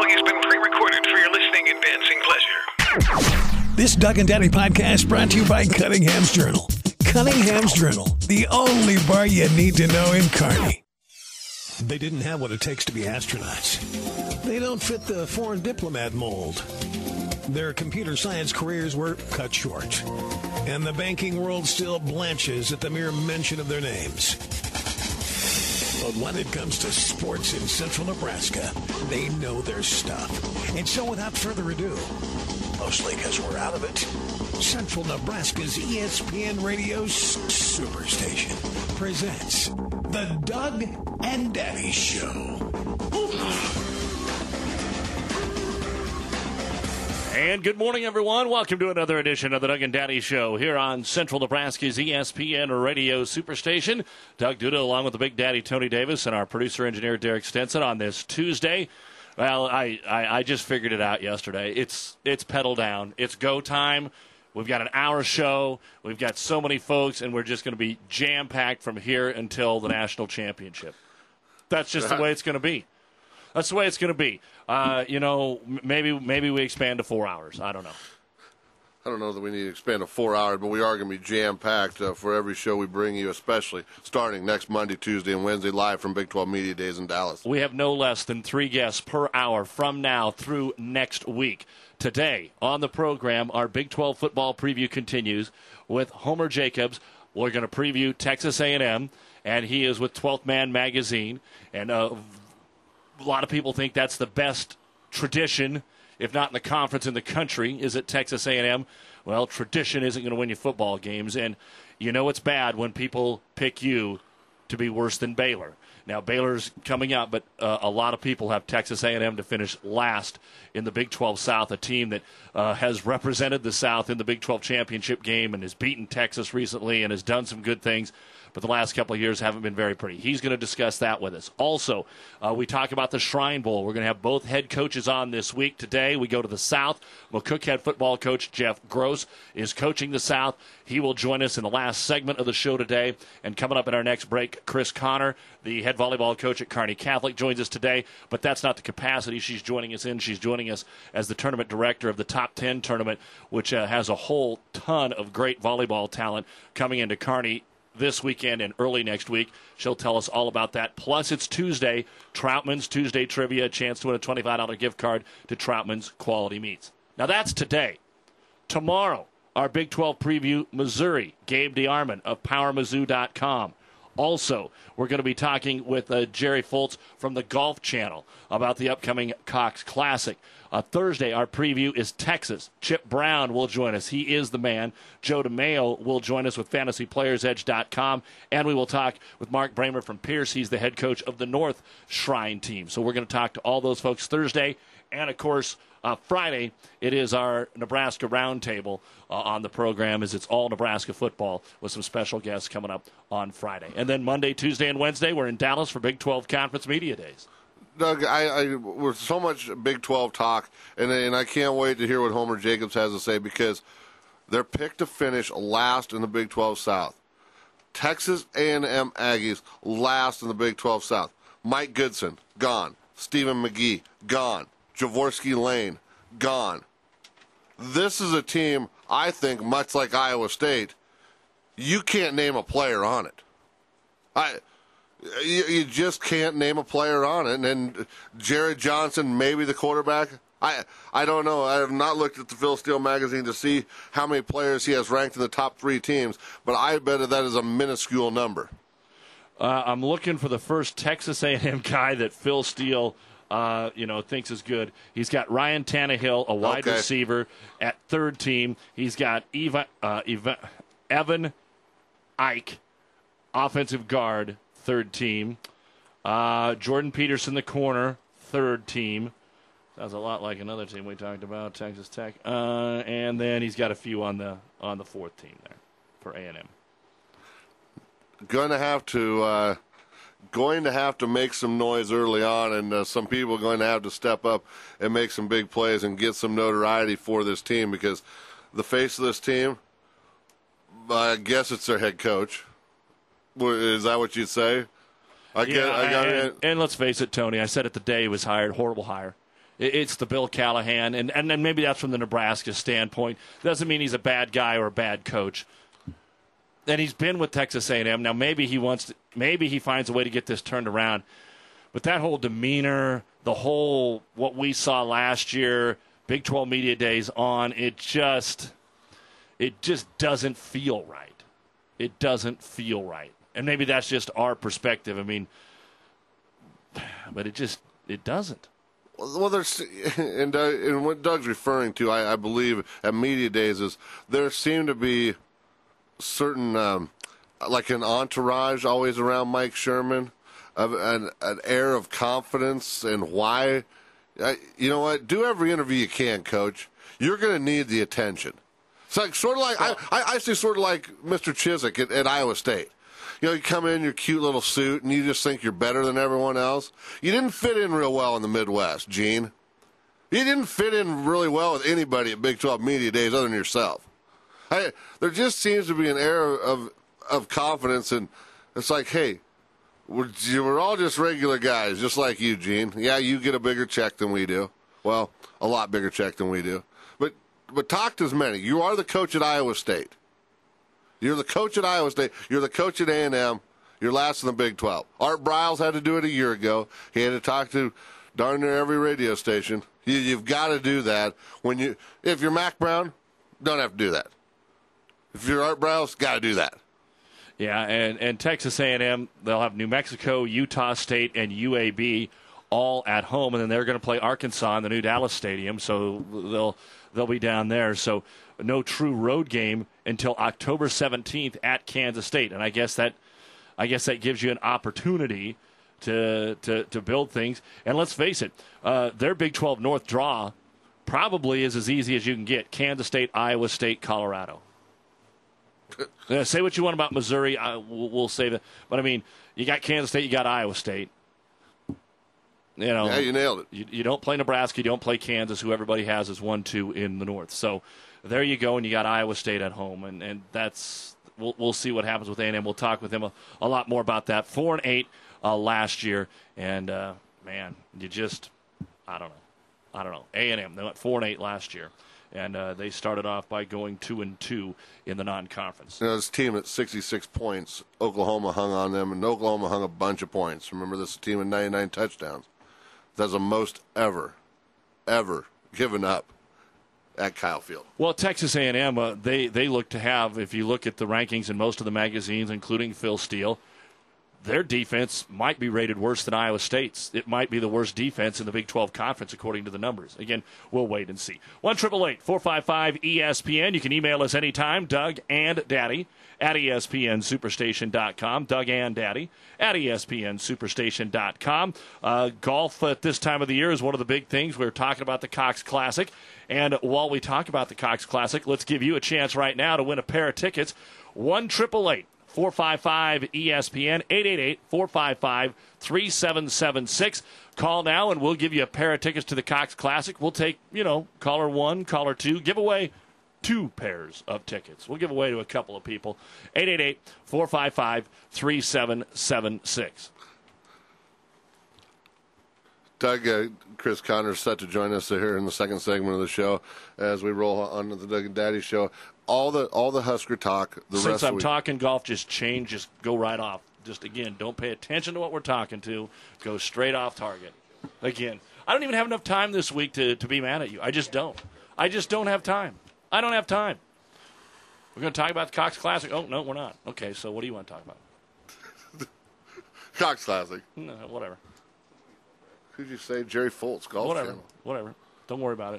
following has been pre-recorded for your listening and dancing pleasure. This Doug and Daddy podcast brought to you by Cunningham's Journal. Cunningham's Journal, the only bar you need to know in Kearney. They didn't have what it takes to be astronauts. They don't fit the foreign diplomat mold. Their computer science careers were cut short. And the banking world still blanches at the mere mention of their names. But when it comes to sports in central Nebraska, they know their stuff. And so without further ado, mostly because we're out of it, Central Nebraska's ESPN Radio Superstation presents The Doug and Daddy Show. And good morning, everyone. Welcome to another edition of the Doug and Daddy Show here on Central Nebraska's ESPN Radio Superstation. Doug Duda along with the Big Daddy Tony Davis and our producer-engineer Derek Stenson on this Tuesday. Well, I just figured it out yesterday. It's pedal down. It's go time. We've got an hour show. We've got so many folks, and we're just going to be jam-packed from here until the national championship. That's just the way it's going to be. That's the way it's going to be. Maybe we expand to 4 hours. I don't know. I don't know that we need to expand to 4 hours, but we are going to be jam-packed for every show we bring you, especially starting next Monday, Tuesday, and Wednesday live from Big 12 Media Days in Dallas. We have no less than 3 guests per hour from now through next week. Today on the program, our Big 12 football preview continues with Homer Jacobs. We're going to preview Texas A&M, and he is with 12th Man Magazine. And a lot of people think that's the best tradition, if not in the conference in the country, is at Texas A&M. Well, tradition isn't going to win you football games, and you know it's bad when people pick you to be worse than Baylor. Now, Baylor's coming up, but a lot of people have Texas A&M to finish last in the Big 12 South, a team that has represented the South in the Big 12 championship game and has beaten Texas recently and has done some good things, but the last couple of years haven't been very pretty. He's going to discuss that with us. Also, we talk about the Shrine Bowl. We're going to have both head coaches on this week. Today, we go to the South. McCook head football coach Jeff Gross is coaching the South. He will join us in the last segment of the show today. And coming up in our next break, Chris Connor, the head volleyball coach at Kearney Catholic, joins us today. But that's not the capacity she's joining us in. She's joining us as the tournament director of the Top 10 tournament, which has a whole ton of great volleyball talent coming into Kearney this weekend and early next week. She'll tell us all about that. Plus, it's Tuesday, Troutman's Tuesday Trivia, a chance to win a $25 gift card to Troutman's Quality Meats. Now, that's today. Tomorrow, our Big 12 preview, Missouri, Gabe DeArmond of PowerMizzou.com. Also, we're going to be talking with Jerry Foltz from the Golf Channel about the upcoming Cox Classic. Thursday, our preview is Texas. Chip Brown will join us. He is the man. Joe DeMayo will join us with FantasyPlayersEdge.com. And we will talk with Mark Bramer from Pierce. He's the head coach of the North Shrine team. So we're going to talk to all those folks Thursday. And, of course, Friday, it is our Nebraska Roundtable on the program, as it's all Nebraska football with some special guests coming up on Friday. And then Monday, Tuesday, and Wednesday, we're in Dallas for Big 12 Conference Media Days. Doug, with so much Big 12 talk, and I can't wait to hear what Homer Jacobs has to say, because they're picked to finish last in the Big 12 South. Texas A&M Aggies last in the Big 12 South. Mike Goodson, gone. Stephen McGee, gone. Jaworski Lane, gone. This is a team, I think, much like Iowa State, you can't name a player on it. You just can't name a player on it. And Jared Johnson, maybe the quarterback. I don't know. I have not looked at the Phil Steele magazine to see how many players he has ranked in the top 3 teams, but I bet that is a minuscule number. I'm looking for the first Texas A&M guy that Phil Steele thinks is good. He's got Ryan Tannehill, a wide receiver, at third team. He's got Evan Ike, offensive guard, third team. Jordan Peterson, the corner, third team. Sounds a lot like another team we talked about, Texas Tech. And then he's got a few on the fourth team there for A&M. Going to have to make some noise early on, and some people are going to have to step up and make some big plays and get some notoriety for this team, because the face of this team, I guess it's their head coach. Is that what you'd say? And let's face it, Tony, I said it the day he was hired, horrible hire. It's the Bill Callahan, and then maybe that's from the Nebraska standpoint. Doesn't mean he's a bad guy or a bad coach. And he's been with Texas A&M. Now maybe he finds a way to get this turned around. But that whole demeanor, the whole what we saw last year, Big 12 Media Days on, it just doesn't feel right. It doesn't feel right. And maybe that's just our perspective. I mean, but it doesn't. Well, there's and what Doug's referring to, I believe, at Media Days is there seem to be certain, like an entourage always around Mike Sherman, an air of confidence and why. You know what? Do every interview you can, Coach. You're going to need the attention. It's like sort of like I say, sort of like Mr. Chiswick at Iowa State. You know, you come in your cute little suit and you just think you're better than everyone else. You didn't fit in real well in the Midwest, Gene. You didn't fit in really well with anybody at Big 12 Media Days other than yourself. There just seems to be an air of confidence, and it's like, hey, we're all just regular guys, just like you, Gene. Yeah, you get a bigger check than we do. Well, a lot bigger check than we do. But talk to as many. You are the coach at Iowa State. You're the coach at Iowa State. You're the coach at A&M. You're last in the Big 12. Art Briles had to do it a year ago. He had to talk to darn near every radio station. You've got to do that. If you're Mac Brown, don't have to do that. If you're Art Briles, got to do that. Yeah, and Texas A&M, they'll have New Mexico, Utah State, and UAB all at home, and then they're going to play Arkansas in the new Dallas Stadium, so they'll be down there. So no true road game until October 17th at Kansas State, and I guess that gives you an opportunity to build things. And let's face it, their Big 12 North draw probably is as easy as you can get: Kansas State, Iowa State, Colorado. Say what you want about Missouri, we'll save it. But I mean, you got Kansas State, you got Iowa State. You know, yeah, you nailed it. You don't play Nebraska, you don't play Kansas, who everybody has is 1-2 in the North. So there you go, and you got Iowa State at home, and that's we'll see what happens with A&M. We'll talk with them a lot more about that. 4-8 last year, and man, you just I don't know. A&M, they went 4-8 last year. And they started off by going 2-2 in the non-conference. You know, this team at 66 points, Oklahoma hung on them, and Oklahoma hung a bunch of points. Remember, this team with 99 touchdowns. That's the most ever given up at Kyle Field. Well, Texas A&M, they look to have, if you look at the rankings in most of the magazines, including Phil Steele, their defense might be rated worse than Iowa State's. It might be the worst defense in the Big 12 Conference, according to the numbers. Again, we'll wait and see. 1-888-455-ESPN. You can email us anytime, Doug and Daddy at ESPNSuperstation.com. Doug and Daddy at ESPNSuperstation.com. Golf at this time of the year is one of the big things. We're talking about the Cox Classic. And while we talk about the Cox Classic, let's give you a chance right now to win a pair of tickets. 1-888-455-ESPN, 888-455-3776. Call now, and we'll give you a pair of tickets to the Cox Classic. We'll take, caller 1, caller 2, give away 2 pairs of tickets. We'll give away to a couple of people. 888-455-3776. Doug, Chris Connor's set to join us here in the second segment of the show as we roll on to the Doug and Daddy show. All the Husker talk. Since I'm talking golf, just go right off. Just, again, don't pay attention to what we're talking to. Go straight off target. Again, I don't even have enough time this week to be mad at you. I just don't. I just don't have time. I don't have time. We're going to talk about the Cox Classic. Oh, no, we're not. Okay, so what do you want to talk about? Cox Classic. No, whatever. Who'd you say? Jerry Foltz, Golf Channel. Whatever. Don't worry about it.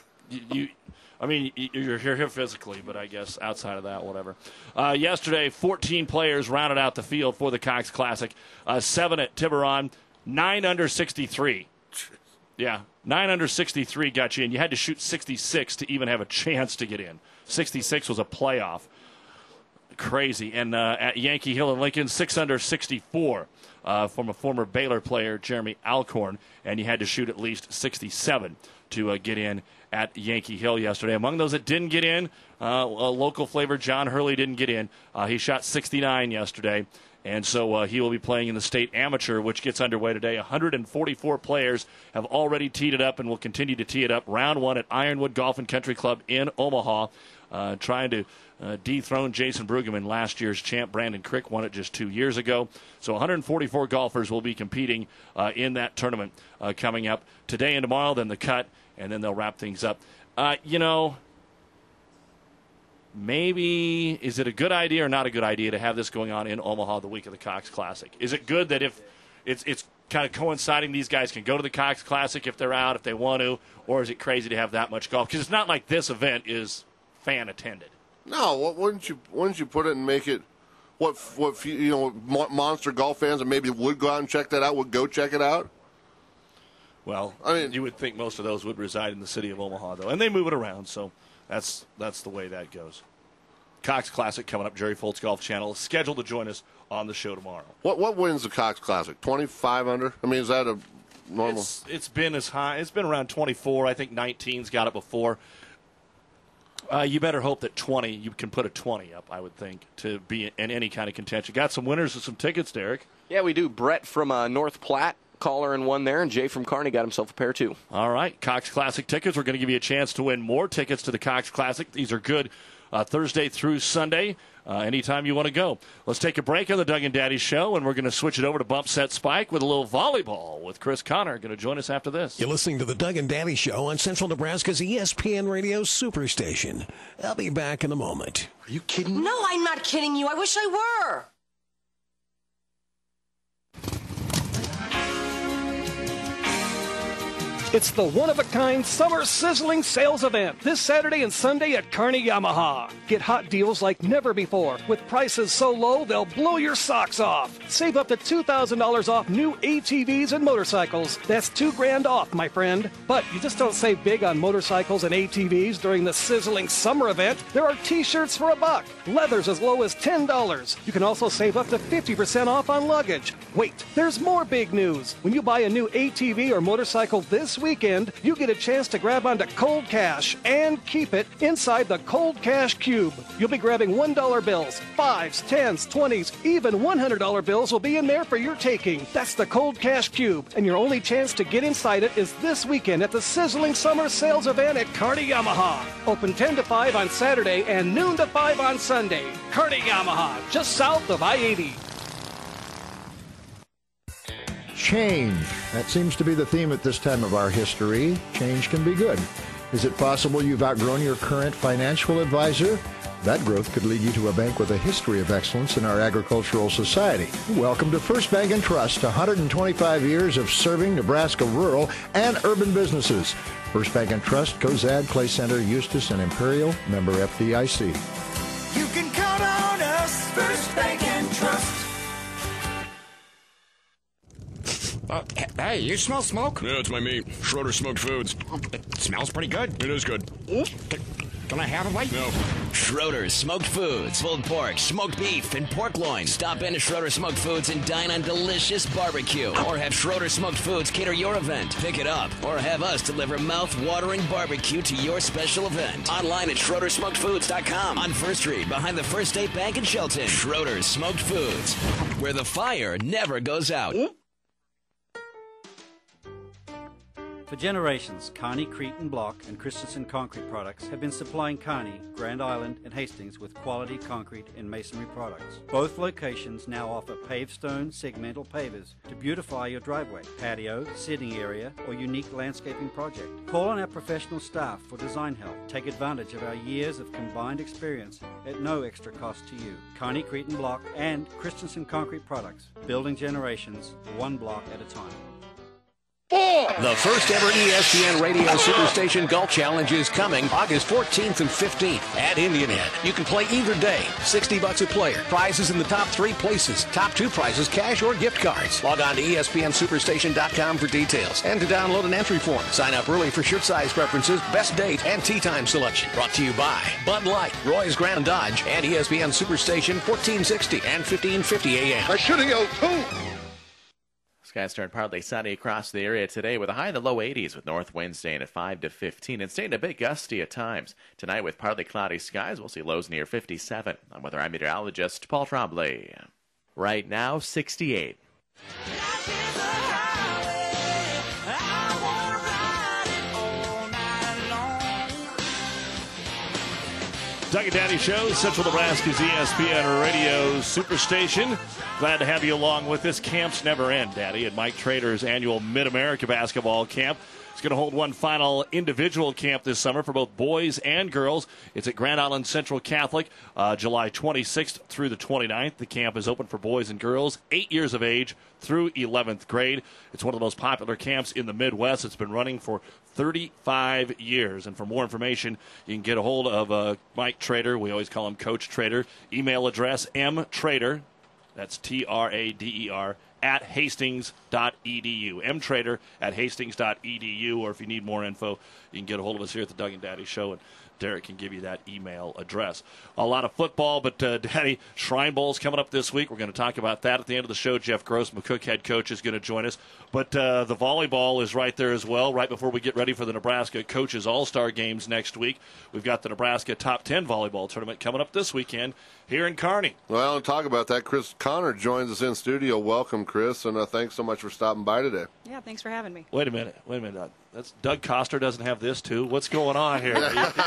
You're here physically, but I guess outside of that, whatever. Yesterday, 14 players rounded out the field for the Cox Classic. 7 at Tiburon, 9 under 63. Yeah, 9 under 63 got you in. You had to shoot 66 to even have a chance to get in. 66 was a playoff. Crazy. And at Yankee Hill and Lincoln, 6 under 64 from a former Baylor player, Jeremy Alcorn, and you had to shoot at least 67 to get in at Yankee Hill yesterday. Among those that didn't get in, a local flavor, John Hurley, didn't get in. He shot 69 yesterday, And so he will be playing in the state amateur, which gets underway today. 144 players have already teed it up and will continue to tee it up. Round 1 at Ironwood Golf and Country Club in Omaha, trying to dethrone Jason Brueggemann. Last year's champ Brandon Crick won it just 2 years ago. So 144 golfers will be competing in that tournament coming up today and tomorrow, then the cut, and then they'll wrap things up. Maybe, is it a good idea or not a good idea to have this going on in Omaha the week of the Cox Classic? Is it good that if it's kind of coinciding, these guys can go to the Cox Classic if they're out, if they want to, or is it crazy to have that much golf? Because it's not like this event is fan-attended. No, wouldn't you put it and make it monster golf fans that maybe would go out and check that out would go check it out? Well, I mean, you would think most of those would reside in the city of Omaha, though, and they move it around, so that's the way that goes. Cox Classic coming up. Jerry Foltz Golf Channel is scheduled to join us on the show tomorrow. What wins the Cox Classic? 25 under? I mean, is that a normal? It's been as high. It's been around 24. I think 19's got it before. You better hope that 20, you can put a 20 up, I would think, to be in any kind of contention. Got some winners and some tickets, Derek. Yeah, we do. Brett from North Platte, caller in one there, and Jay from Kearney got himself a pair, too. All right, Cox Classic tickets. We're going to give you a chance to win more tickets to the Cox Classic. These are good Thursday through Sunday, anytime you want to go. Let's take a break on the Doug and Daddy Show, and we're going to switch it over to Bump Set Spike with a little volleyball with Chris Connor. Going to join us after this. You're listening to the Doug and Daddy Show on Central Nebraska's ESPN Radio Superstation. I'll be back in a moment. Are you kidding? No, I'm not kidding you. I wish I were. It's the one-of-a-kind summer sizzling sales event this Saturday and Sunday at Kearney Yamaha. Get hot deals like never before with prices so low they'll blow your socks off. Save up to $2,000 off new ATVs and motorcycles. That's $2,000 off, my friend. But you just don't save big on motorcycles and ATVs during the sizzling summer event. There are T-shirts for $1, leathers as low as $10. You can also save up to 50% off on luggage. Wait, there's more big news. When you buy a new ATV or motorcycle this weekend, you get a chance to grab onto cold cash and keep it inside the Cold Cash Cube. You'll be grabbing $1 bills, 5s, 10s, 20s, even $100 bills will be in there for your taking. That's the Cold Cash Cube, and your only chance to get inside it is this weekend at the sizzling summer sales event at Kearney Yamaha. Open 10 to 5 on Saturday and noon to 5 on Sunday. Kearney Yamaha, just south of I-80. Change. That seems to be the theme at this time of our history. Change can be good. Is it possible you've outgrown your current financial advisor? That growth could lead you to a bank with a history of excellence in our agricultural society. Welcome to First Bank and Trust, 125 years of serving Nebraska rural and urban businesses. First Bank and Trust, Cozad, Clay Center, Eustis, and Imperial, member FDIC. You can count on us, First Bank and Trust. Hey, you smell smoke? Yeah, it's my meat. Schroeder Smoked Foods. It smells pretty good. It is good. Can I have a bite? No. Schroeder's Smoked Foods. Pulled pork, smoked beef, and pork loin. Stop into Schroeder Smoked Foods and dine on delicious barbecue. Or have Schroeder Smoked Foods cater your event. Pick it up. Or have us deliver mouth-watering barbecue to your special event. Online at SchroederSmokedFoods.com. On First Street, behind the First State Bank in Shelton. Schroeder's Smoked Foods, where the fire never goes out. For generations, Kearney, Cretan Block, and Christensen Concrete Products have been supplying Kearney, Grand Island, and Hastings with quality concrete and masonry products. Both locations now offer paved stone segmental pavers to beautify your driveway, patio, sitting area, or unique landscaping project. Call on our professional staff for design help. Take advantage of our years of combined experience at no extra cost to you. Kearney, Cretan Block, and Christensen Concrete Products. Building generations, one block at a time. The first ever ESPN Radio Superstation Golf Challenge is coming August 14th and 15th at Indian Head. You can play either day. $60 a player. Prizes in the top 3 places. Top 2 prizes, cash or gift cards. Log on to ESPNSuperstation.com for details and to download an entry form. Sign up early for shirt size preferences, best date, and tee time selection. Brought to you by Bud Light, Roy's Grand Dodge, and ESPN Superstation 1460 and 1550 AM. I should have yelled, "Boom!" Skies turn partly sunny across the area today with a high in the low 80s with north winds staying at 5 to 15 and staying a bit gusty at times. Tonight with partly cloudy skies, we'll see lows near 57. I'm weather meteorologist Paul Trombley. Right now, 68. Doug and Daddy Show, Central Nebraska's ESPN Radio Superstation. Glad to have you along with us. Camps never end, Daddy, at Mike Trader's annual Mid-America Basketball Camp. It's going to hold one final individual camp this summer for both boys and girls. It's at Grand Island Central Catholic, July 26th through the 29th. The camp is open for boys and girls 8 years of age through 11th grade. It's one of the most popular camps in the Midwest. It's been running for 35 years. And for more information, you can get a hold of Mike Trader. We always call him Coach Trader. Email address mtrader, that's Trader, at hastings.edu. mtrader at hastings.edu. Or if you need more info, you can get a hold of us here at the Doug and Daddy Show, and Derek can give you that email address. A lot of football, but Daddy, Shrine Bowl's coming up this week. We're going to talk about that at the end of the show. Jeff Gross, McCook head coach, is going to join us. But the volleyball is right there as well, right before we get ready for the Nebraska Coaches All-Star Games next week. We've got the Nebraska Top 10 Volleyball Tournament coming up this weekend here in Kearney. Well, and talk about that, Chris Connor joins us in studio. Welcome, Chris, and thanks so much for stopping by today. Yeah, thanks for having me. Wait a minute. That's Doug Coster doesn't have this, too. What's going on here?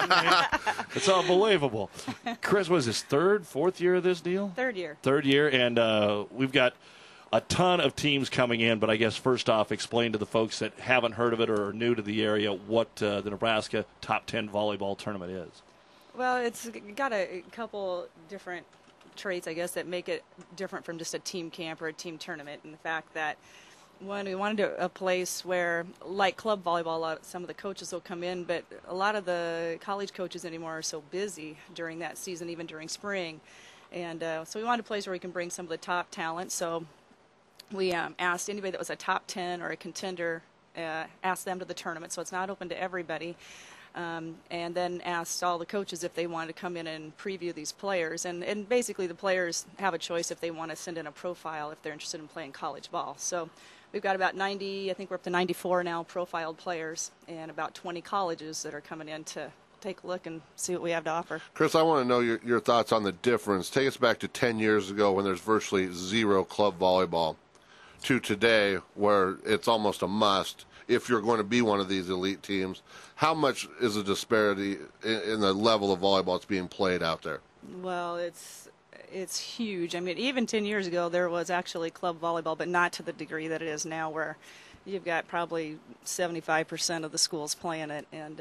It's unbelievable. Chris, was his fourth year of this deal? Third year. Third year, and we've got a ton of teams coming in, but I guess first off, explain to the folks that haven't heard of it or are new to the area what the Nebraska Top 10 Volleyball Tournament is. Well, it's got a couple different traits, I guess, that make it different from just a team camp or a team tournament, and the fact that when we wanted a place where, like club volleyball, some of the coaches will come in, but a lot of the college coaches anymore are so busy during that season, even during spring. And so we wanted a place where we can bring some of the top talent. So we asked anybody that was a top 10 or a contender, asked them to the tournament. So it's not open to everybody. And then asked all the coaches if they wanted to come in and preview these players. And basically the players have a choice if they want to send in a profile if they're interested in playing college ball. So we've got about 90, I think we're up to 94 now, profiled players, and about 20 colleges that are coming in to take a look and see what we have to offer. Chris, I want to know your thoughts on the difference. Take us back to 10 years ago when there's virtually zero club volleyball to today where it's almost a must if you're going to be one of these elite teams. How much is the disparity in the level of volleyball that's being played out there? Well, it's huge. I mean, even 10 years ago, there was actually club volleyball, but not to the degree that it is now, where you've got probably 75% of the schools playing it. And,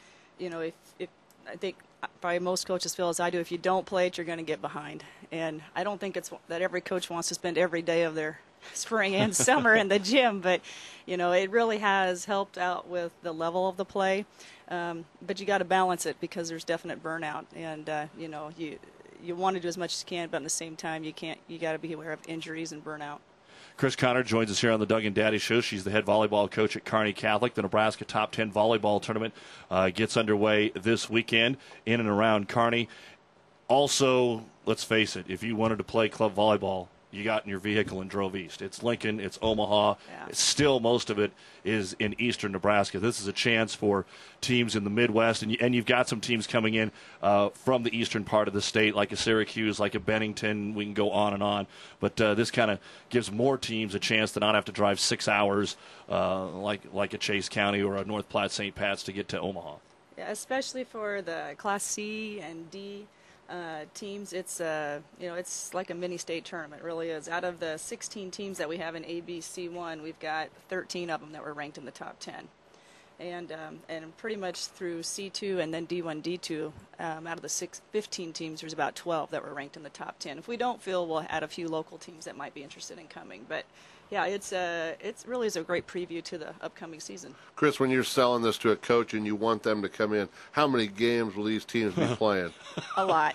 if I think probably most coaches feel as I do, if you don't play it, you're going to get behind. And I don't think it's that every coach wants to spend every day of their spring and summer in the gym, but, it really has helped out with the level of the play. But you got to balance it because there's definite burnout. And, you want to do as much as you can, but at the same time, you got to be aware of injuries and burnout. Chris Connor joins us here on the Doug and Daddy Show. She's the head volleyball coach at Kearney Catholic. The Nebraska Top 10 Volleyball Tournament gets underway this weekend in and around Kearney. Also, let's face it, if you wanted to play club volleyball, you got in your vehicle and drove east. It's Lincoln, it's Omaha. Yeah. Still, most of it is in eastern Nebraska. This is a chance for teams in the Midwest, and you've got some teams coming in from the eastern part of the state, like a Syracuse, like a Bennington. We can go on and on. But this kind of gives more teams a chance to not have to drive 6 hours like a Chase County or a North Platte St. Pat's to get to Omaha. Yeah, especially for the Class C and D teams, it's like a mini state tournament. It really is. Out of the 16 teams that we have in ABC1, we've got 13 of them that were ranked in the top 10, and pretty much through C2 and then D1, D2, out of the 15 teams, there's about 12 that were ranked in the top 10. If we don't feel, we'll add a few local teams that might be interested in coming, but. Yeah, it really is a great preview to the upcoming season. Chris, when you're selling this to a coach and you want them to come in, how many games will these teams be playing? A lot.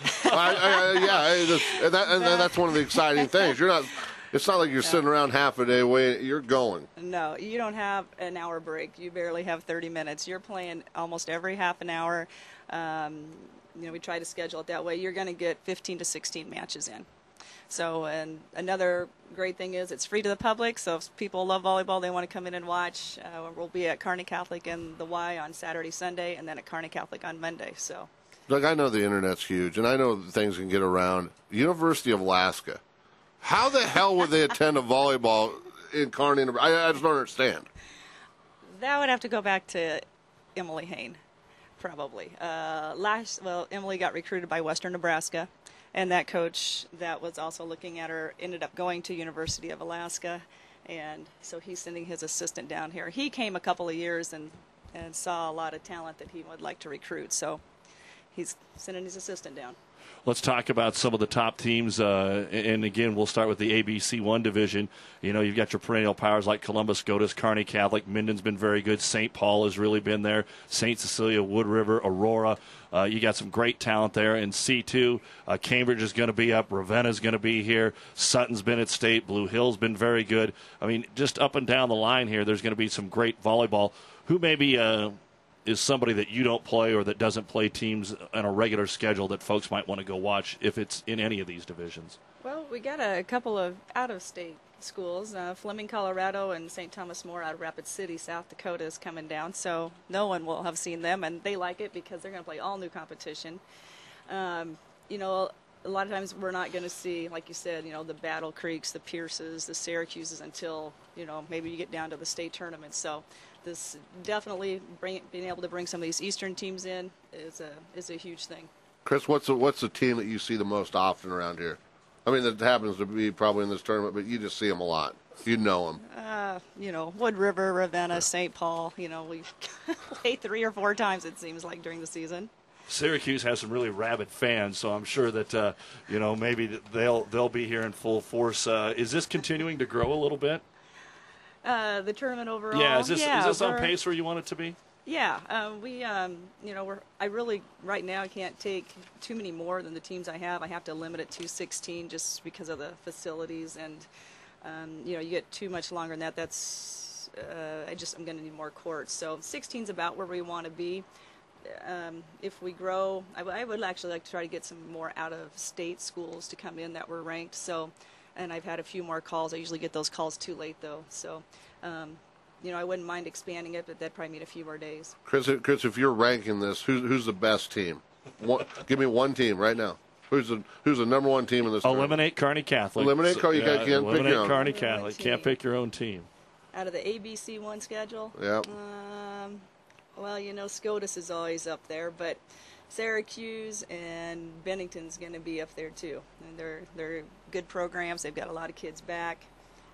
That's one of the exciting things. It's not like you're sitting around half a day waiting. You're going. No, you don't have an hour break. You barely have 30 minutes. You're playing almost every half an hour. We try to schedule it that way. You're going to get 15 to 16 matches in. So, and another great thing is it's free to the public, so if people love volleyball, they want to come in and watch. We'll be at Kearney Catholic in the Y on Saturday, Sunday, and then at Kearney Catholic on Monday. So, Doug, I know the Internet's huge, and I know things can get around. University of Alaska How the hell would they attend a volleyball in Kearney? I just don't understand. That would have to go back to Emily Hain, probably. Emily got recruited by Western Nebraska, and that coach that was also looking at her ended up going to University of Alaska, and so he's sending his assistant down here. He came a couple of years and saw a lot of talent that he would like to recruit, so he's sending his assistant down. Let's talk about some of the top teams, and again, we'll start with the ABC1 division. You know, you've got your perennial powers like Columbus, Scotus, Kearney Catholic. Minden's been very good. St. Paul has really been there. St. Cecilia, Wood River, Aurora. You got some great talent there. In C2, Cambridge is going to be up. Ravenna's going to be here. Sutton's been at state. Blue Hill's been very good. I mean, just up and down the line here, there's going to be some great volleyball. Who maybe is somebody that you don't play or that doesn't play teams on a regular schedule that folks might want to go watch if it's in any of these divisions? Well, we got a couple of out-of-state schools. Fleming, Colorado, and St. Thomas More out of Rapid City, South Dakota is coming down, so no one will have seen them, and they like it because they're going to play all new competition. You know, a lot of times we're not going to see, like you said, you know, the Battle Creeks, the Pierces, the Syracuses until, you know, maybe you get down to the state tournament. So this definitely being able to bring some of these Eastern teams in is a huge thing. Chris, what's the team that you see the most often around here? I mean, that happens to be probably in this tournament, but you just see them a lot. You know them. You know, Wood River, Ravenna, St. Paul. You know, we've played 3 or 4 times, it seems like, during the season. Syracuse has some really rabid fans, so I'm sure that you know, maybe they'll be here in full force. Is this continuing to grow a little bit? The tournament overall. Yeah, is this on pace where you want it to be? Yeah, you know, I really right now can't take too many more than the teams I have. I have to limit it to 16 just because of the facilities, and you know, you get too much longer than that. That's I'm going to need more courts. So 16 is about where we want to be. If we grow, I would actually like to try to get some more out-of-state schools to come in that were ranked. So, and I've had a few more calls. I usually get those calls too late, though. So, you know, I wouldn't mind expanding it, but that'd probably mean a few more days. Chris, if you're ranking this, who's the best team? Give me one team right now. Who's the number one team in this? Eliminate Kearney Catholic. Eliminate Kearney. You can't pick your own. Eliminate Kearney Catholic. Can't pick your own team. Out of the ABC1 schedule? Yeah. Well, you know, SCOTUS is always up there, but Syracuse and Bennington's going to be up there too. And they're good programs. They've got a lot of kids back.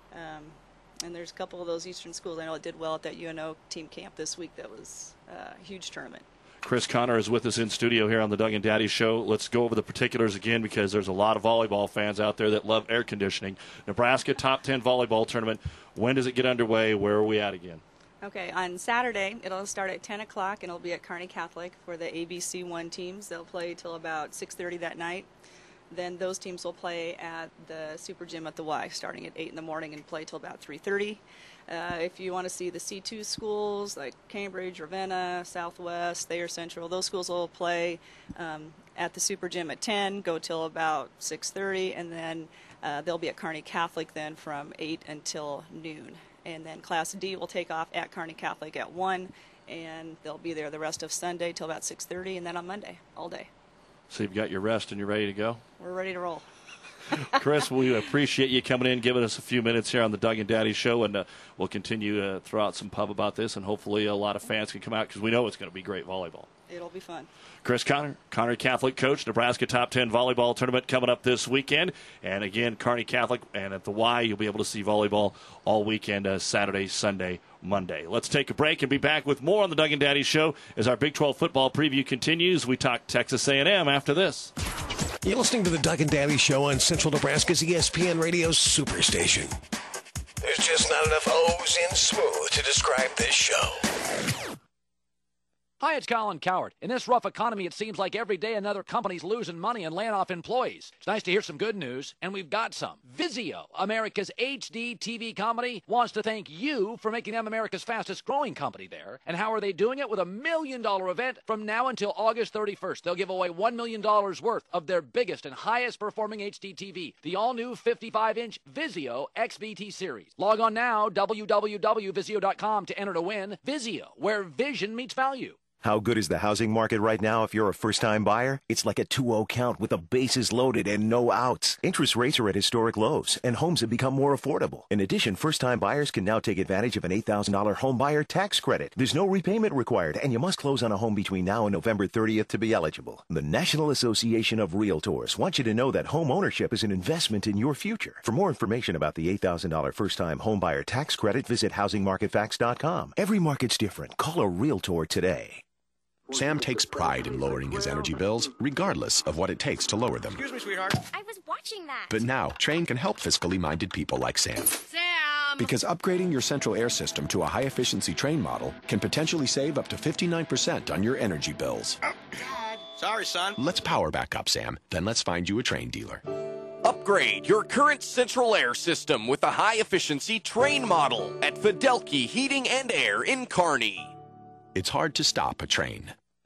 And there's a couple of those Eastern schools I know that did well at that UNO team camp this week. That was a huge tournament. Chris Connor is with us in studio here on the Doug and Daddy Show. Let's go over the particulars again because there's a lot of volleyball fans out there that love air conditioning. Nebraska Top 10 Volleyball Tournament. When does it get underway? Where are we at again? Okay, on Saturday, it'll start at 10 o'clock, and it'll be at Kearney Catholic for the ABC1 teams. They'll play till about 6:30 that night. Then those teams will play at the Super Gym at the Y, starting at 8 in the morning and play till about 3:30. If you want to see the C2 schools, like Cambridge, Ravenna, Southwest, Thayer Central, those schools will play at the Super Gym at 10, go till about 6:30, and then they'll be at Kearney Catholic then from 8 until noon. And then Class D will take off at Kearney Catholic at 1, and they'll be there the rest of Sunday till about 6:30, and then on Monday, all day. So you've got your rest and you're ready to go? We're ready to roll. Chris, we appreciate you coming in, giving us a few minutes here on the Doug and Daddy Show, and we'll continue to throw out some pub about this, and hopefully a lot of fans can come out because we know it's going to be great volleyball. It'll be fun. Chris Connor, Kearney Catholic coach, Nebraska Top 10 Volleyball Tournament coming up this weekend. And again, Kearney Catholic and at the Y, you'll be able to see volleyball all weekend, Saturday, Sunday, Monday. Let's take a break and be back with more on the Doug and Daddy Show as our Big 12 football preview continues. We talk Texas A&M after this. You're listening to the Doug and Daddy Show on Central Nebraska's ESPN Radio Superstation. There's just not enough O's in smooth to describe this show. Hi, it's Colin Coward. In this rough economy, it seems like every day another company's losing money and laying off employees. It's nice to hear some good news, and we've got some. Vizio, America's HD TV comedy, wants to thank you for making them America's fastest growing company there. And how are they doing it? With a $1 million event from now until August 31st. They'll give away $1 million worth of their biggest and highest performing HD TV, the all-new 55-inch Vizio XBT series. Log on now, www.vizio.com to enter to win. Vizio, where vision meets value. How good is the housing market right now if you're a first-time buyer? It's like a 2-0 count with the bases loaded and no outs. Interest rates are at historic lows, and homes have become more affordable. In addition, first-time buyers can now take advantage of an $8,000 home buyer tax credit. There's no repayment required, and you must close on a home between now and November 30th to be eligible. The National Association of Realtors wants you to know that home ownership is an investment in your future. For more information about the $8,000 first-time home buyer tax credit, visit housingmarketfacts.com. Every market's different. Call a Realtor today. Sam takes pride in lowering his energy bills, regardless of what it takes to lower them. Excuse me, sweetheart. I was watching that. But now, Trane can help fiscally minded people like Sam. Sam! Because upgrading your central air system to a high-efficiency Trane model can potentially save up to 59% on your energy bills. Sorry, son. Let's power back up, Sam. Then let's find you a Trane dealer. Upgrade your current central air system with a high-efficiency Trane model at Fidelki Heating and Air in Kearney. It's hard to stop a Trane.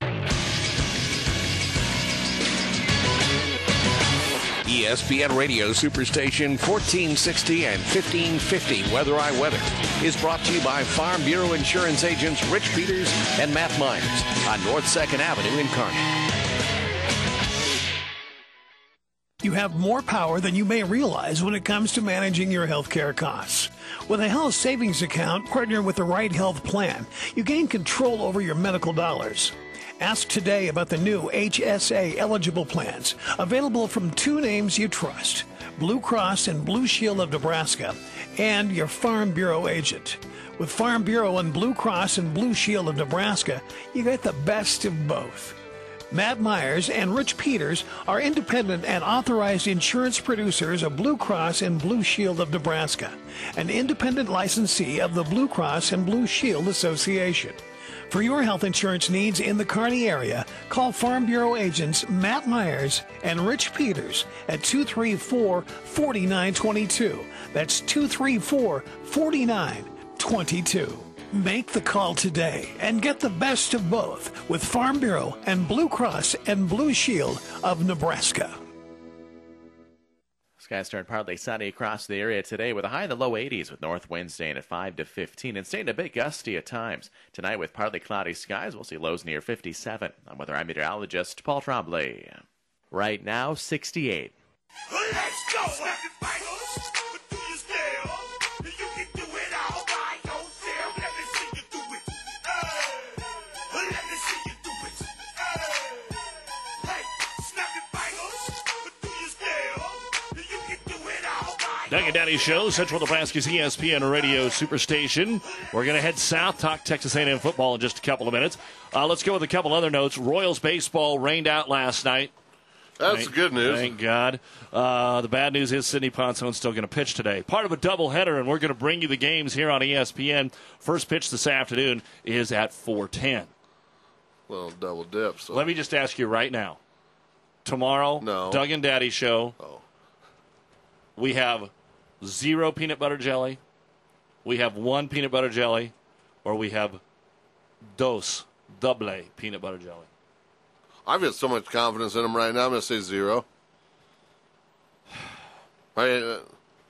ESPN Radio Superstation 1460 and 1550 Weather I Weather is brought to you by Farm Bureau Insurance agents Rich Peters and Matt Myers on North 2nd Avenue in Kearney. You have more power than you may realize when it comes to managing your healthcare costs. With a health savings account partnered with the right health plan, you gain control over your medical dollars. Ask today about the new HSA eligible plans, available from two names you trust, Blue Cross and Blue Shield of Nebraska, and your Farm Bureau agent. With Farm Bureau and Blue Cross and Blue Shield of Nebraska, you get the best of both. Matt Myers and Rich Peters are independent and authorized insurance producers of Blue Cross and Blue Shield of Nebraska, an independent licensee of the Blue Cross and Blue Shield Association. For your health insurance needs in the Kearney area, call Farm Bureau agents Matt Myers and Rich Peters at 234-4922. That's 234-4922. Make the call today and get the best of both with Farm Bureau and Blue Cross and Blue Shield of Nebraska. Skies turn partly sunny across the area today with a high in the low 80s with north winds staying at 5 to 15 and staying a bit gusty at times. Tonight with partly cloudy skies, we'll see lows near 57. I'm weather meteorologist Paul Trombley. Right now, 68. Let's go! Do you still? You can do it all by yourself. Let me see you do it. Let me see you do it. Hey, snapping fingers. Do you still? You can do it all by Doug and Daddy Show, Central Nebraska's ESPN Radio Superstation. We're going to head south, talk Texas A&M football in just a couple of minutes. Let's go with a couple other notes. Royals baseball rained out last night. That's good news. Thank God. The bad news is Sidney Ponsone's still going to pitch today. Part of a doubleheader, and we're going to bring you the games here on ESPN. First pitch this afternoon is at 4:10. Well, double dip. So. Let me just ask you right now. Tomorrow, Doug and Daddy Show, we have 0 peanut butter jelly, we have 1 peanut butter jelly, or we have dos double peanut butter jelly. I've got so much confidence in them right now. I'm going to say 0. Playing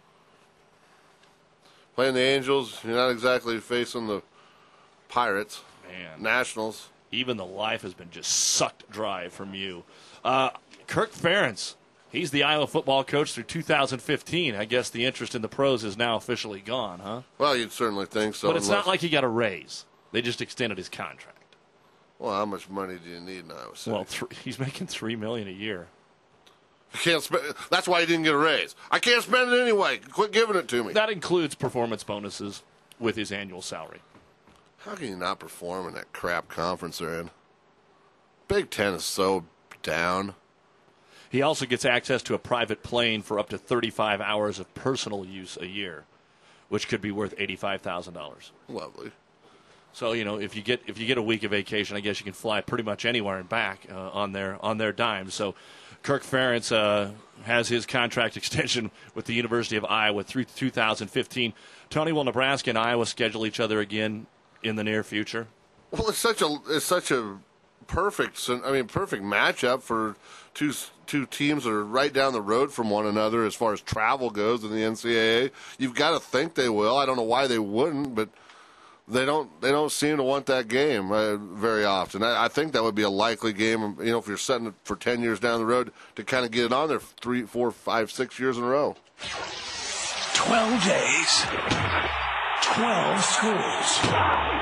the Angels, you're not exactly facing the Pirates. Man. Nationals. Even the life has been just sucked dry from you. Kirk Ferentz, he's the Iowa football coach through 2015. I guess the interest in the pros is now officially gone, huh? Well, you'd certainly think so. But it's not like he got a raise. They just extended his contract. Well, how much money do you need in Iowa City? Well, he's making $3 million a year. You can't spend. That's why he didn't get a raise. I can't spend it anyway. Quit giving it to me. That includes performance bonuses with his annual salary. How can you not perform in that crap conference they're in? Big Ten is so down. He also gets access to a private plane for up to 35 hours of personal use a year, which could be worth $85,000. Lovely. So, you know, if you get a week of vacation, I guess you can fly pretty much anywhere and back on their dime. So Kirk Ferentz has his contract extension with the University of Iowa through 2015. Tony, will Nebraska and Iowa schedule each other again in the near future? Well, it's such a perfect matchup for two teams that are right down the road from one another as far as travel goes in the NCAA. You've got to think they will. I don't know why they wouldn't, but They don't seem to want that game very often. I think that would be a likely game, if you're setting it for 10 years down the road, to kind of get it on there 3, 4, 5, 6 years in a row. 12 days, 12 schools, 1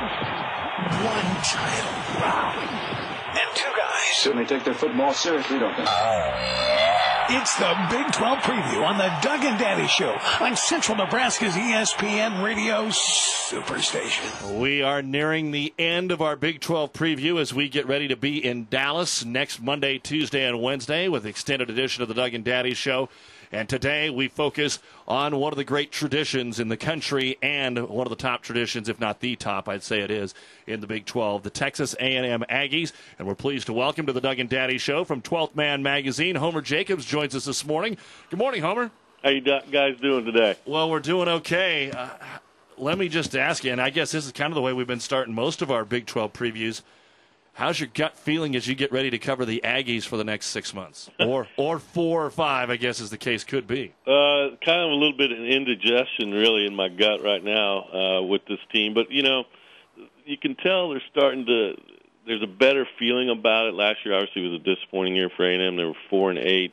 title, and 2 guys. Certainly take their football seriously, don't they? It's the Big 12 preview on the Doug and Daddy Show on Central Nebraska's ESPN Radio Superstation. We are nearing the end of our Big 12 preview as we get ready to be in Dallas next Monday, Tuesday, and Wednesday with the extended edition of the Doug and Daddy Show. And today we focus on one of the great traditions in the country and one of the top traditions, if not the top, I'd say it is, in the Big 12, the Texas A&M Aggies. And we're pleased to welcome to the Doug and Daddy Show from 12th Man Magazine, Homer Jacobs joins us this morning. Good morning, Homer. How you guys doing today? Well, we're doing okay. Let me just ask you, and I guess this is kind of the way we've been starting most of our Big 12 previews. How's your gut feeling as you get ready to cover the Aggies for the next 6 months? Or 4 or 5, I guess, as the case could be. Kind of a little bit of indigestion, really, in my gut right now with this team. But, you can tell they're starting to – there's a better feeling about it. Last year, obviously, was a disappointing year for A&M. They were 4-8.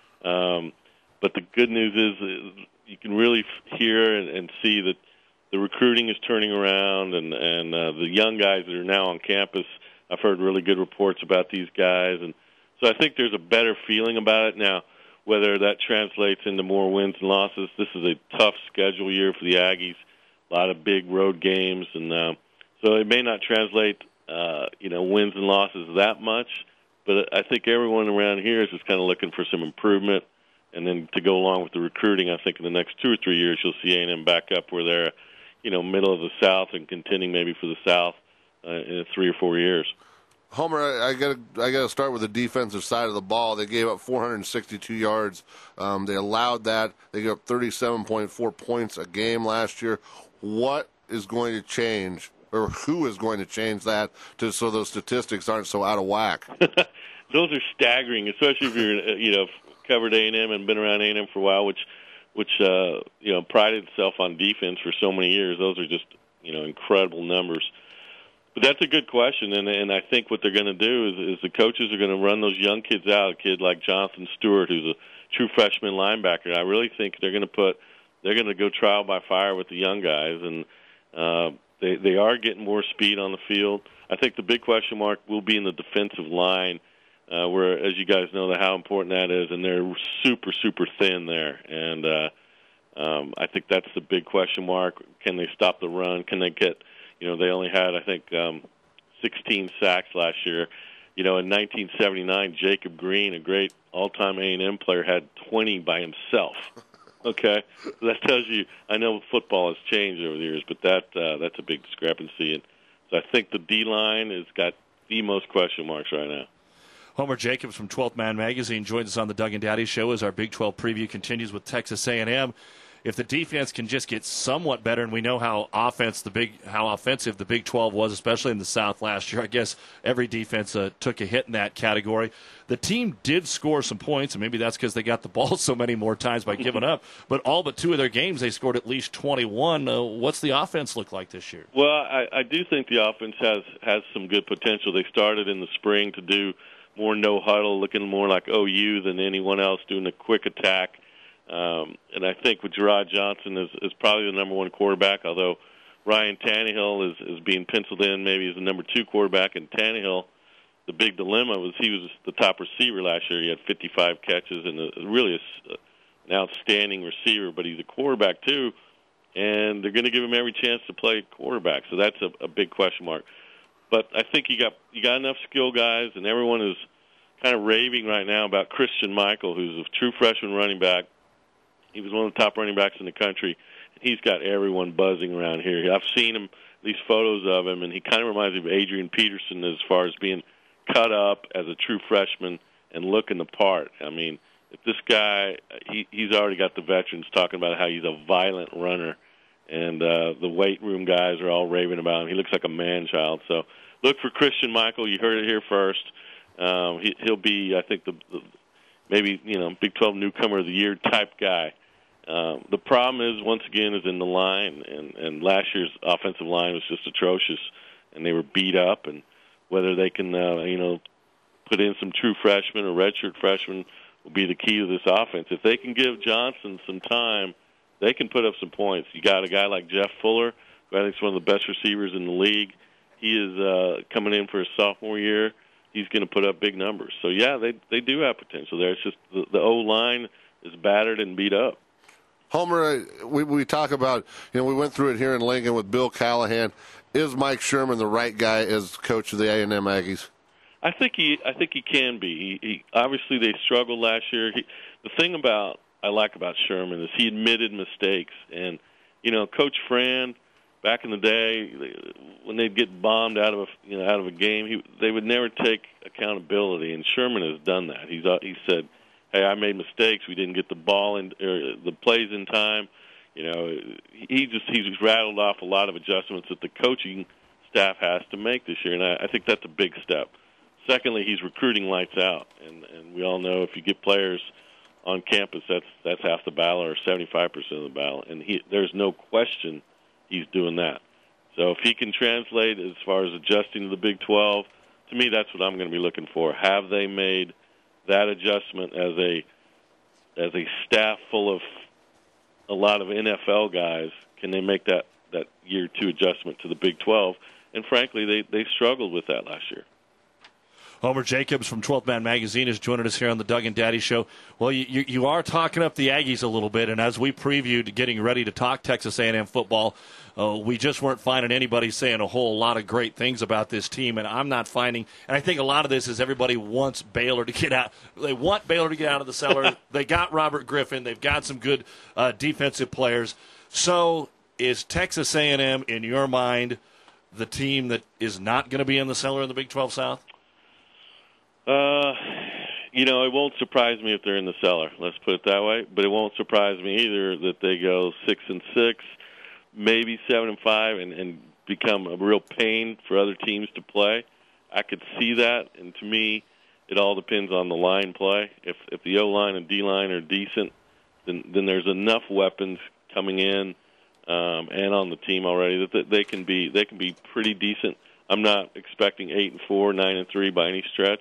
But the good news is you can really hear and see that the recruiting is turning around, and the young guys that are now on campus – I've heard really good reports about these guys, and so I think there's a better feeling about it now. Whether that translates into more wins and losses, this is a tough schedule year for the Aggies. A lot of big road games, and so it may not translate, wins and losses that much. But I think everyone around here is just kind of looking for some improvement, and then to go along with the recruiting, I think in the next 2 or 3 years you'll see A&M back up where they're, middle of the South and contending maybe for the South in 3 or 4 years. Homer, I got to start with the defensive side of the ball. They gave up 462 yards. They allowed that. They gave up 37.4 points a game last year. What is going to change, or who is going to change that so those statistics aren't so out of whack? Those are staggering, especially if you're covered A&M and been around A&M for a while, which prided itself on defense for so many years. Those are just incredible numbers. But that's a good question, and I think what they're going to do is the coaches are going to run those young kids out. A kid like Jonathan Stewart, who's a true freshman linebacker. I really think they're going to go trial by fire with the young guys, and they are getting more speed on the field. I think the big question mark will be in the defensive line, where, as you guys know, how important that is, and they're super, super thin there. And I think that's the big question mark. Can they stop the run? Can they get they only had, I think, 16 sacks last year. In 1979, Jacob Green, a great all-time A&M player, had 20 by himself. Okay? So that tells you, I know football has changed over the years, but that's a big discrepancy. And so I think the D-line has got the most question marks right now. Homer Jacobs from 12th Man Magazine joins us on the Doug and Daddy Show as our Big 12 preview continues with Texas A&M. If the defense can just get somewhat better, and we know how offensive the Big 12 was, especially in the South last year, I guess every defense took a hit in that category. The team did score some points, and maybe that's because they got the ball so many more times by giving up. But all but 2 of their games, they scored at least 21. What's the offense look like this year? Well, I do think the offense has some good potential. They started in the spring to do more no-huddle, looking more like OU than anyone else, doing a quick attack. And I think with Gerard Johnson is probably the number 1 quarterback, although Ryan Tannehill is being penciled in maybe as the number 2 quarterback. And Tannehill, the big dilemma was he was the top receiver last year. He had 55 catches and really an outstanding receiver, but he's a quarterback too, and they're going to give him every chance to play quarterback. So that's a big question mark. But I think you got enough skill guys, and everyone is kind of raving right now about Christian Michael, who's a true freshman running back. He was one of the top running backs in the country, and he's got everyone buzzing around here. I've seen him, these photos of him, and he kind of reminds me of Adrian Peterson as far as being cut up as a true freshman and looking the part. I mean, if this guy, he's already got the veterans talking about how he's a violent runner, and the weight room guys are all raving about him. He looks like a man-child. So look for Christian Michael. You heard it here first. He'll be, I think, maybe Big 12 Newcomer of the Year type guy. The problem is, once again, is in the line, and last year's offensive line was just atrocious, and they were beat up. And whether they can, put in some true freshmen or redshirt freshmen will be the key to this offense. If they can give Johnson some time, they can put up some points. You got a guy like Jeff Fuller, who I think is one of the best receivers in the league. He is coming in for his sophomore year. He's going to put up big numbers. So, yeah, they do have potential there. It's just the O-line is battered and beat up. Homer, we talk about, we went through it here in Lincoln with Bill Callahan. Is Mike Sherman the right guy as coach of the A&M Aggies? I think he can be. He obviously they struggled last year. The thing I like about Sherman is he admitted mistakes, and Coach Fran back in the day when they'd get bombed out of a game, they would never take accountability, and Sherman has done that. He said, "Hey, I made mistakes. We didn't get the ball in or the plays in time." He's rattled off a lot of adjustments that the coaching staff has to make this year, and I think that's a big step. Secondly, he's recruiting lights out, and we all know if you get players on campus, that's half the battle or 75% of the battle, and there's no question he's doing that. So if he can translate as far as adjusting to the Big 12, to me that's what I'm going to be looking for. Have they made that adjustment as a staff full of a lot of NFL guys? Can they make that year 2 adjustment to the Big 12? And frankly, they struggled with that last year. Homer Jacobs from 12th Man Magazine is joining us here on the Doug and Daddy Show. Well, you are talking up the Aggies a little bit, and as we previewed getting ready to talk Texas A&M football, we just weren't finding anybody saying a whole lot of great things about this team, and I'm not finding – and I think a lot of this is everybody wants Baylor to get out. They want Baylor to get out of the cellar. They got Robert Griffin. They've got some good defensive players. So is Texas A&M, in your mind, the team that is not going to be in the cellar in the Big 12 South? It won't surprise me if they're in the cellar. Let's put it that way. But it won't surprise me either that they go 6-6, maybe 7-5, and become a real pain for other teams to play. I could see that, and to me, it all depends on the line play. If the O-line and D-line are decent, then there's enough weapons coming in and on the team already that they can be pretty decent. I'm not expecting 8-4, 9-3 by any stretch.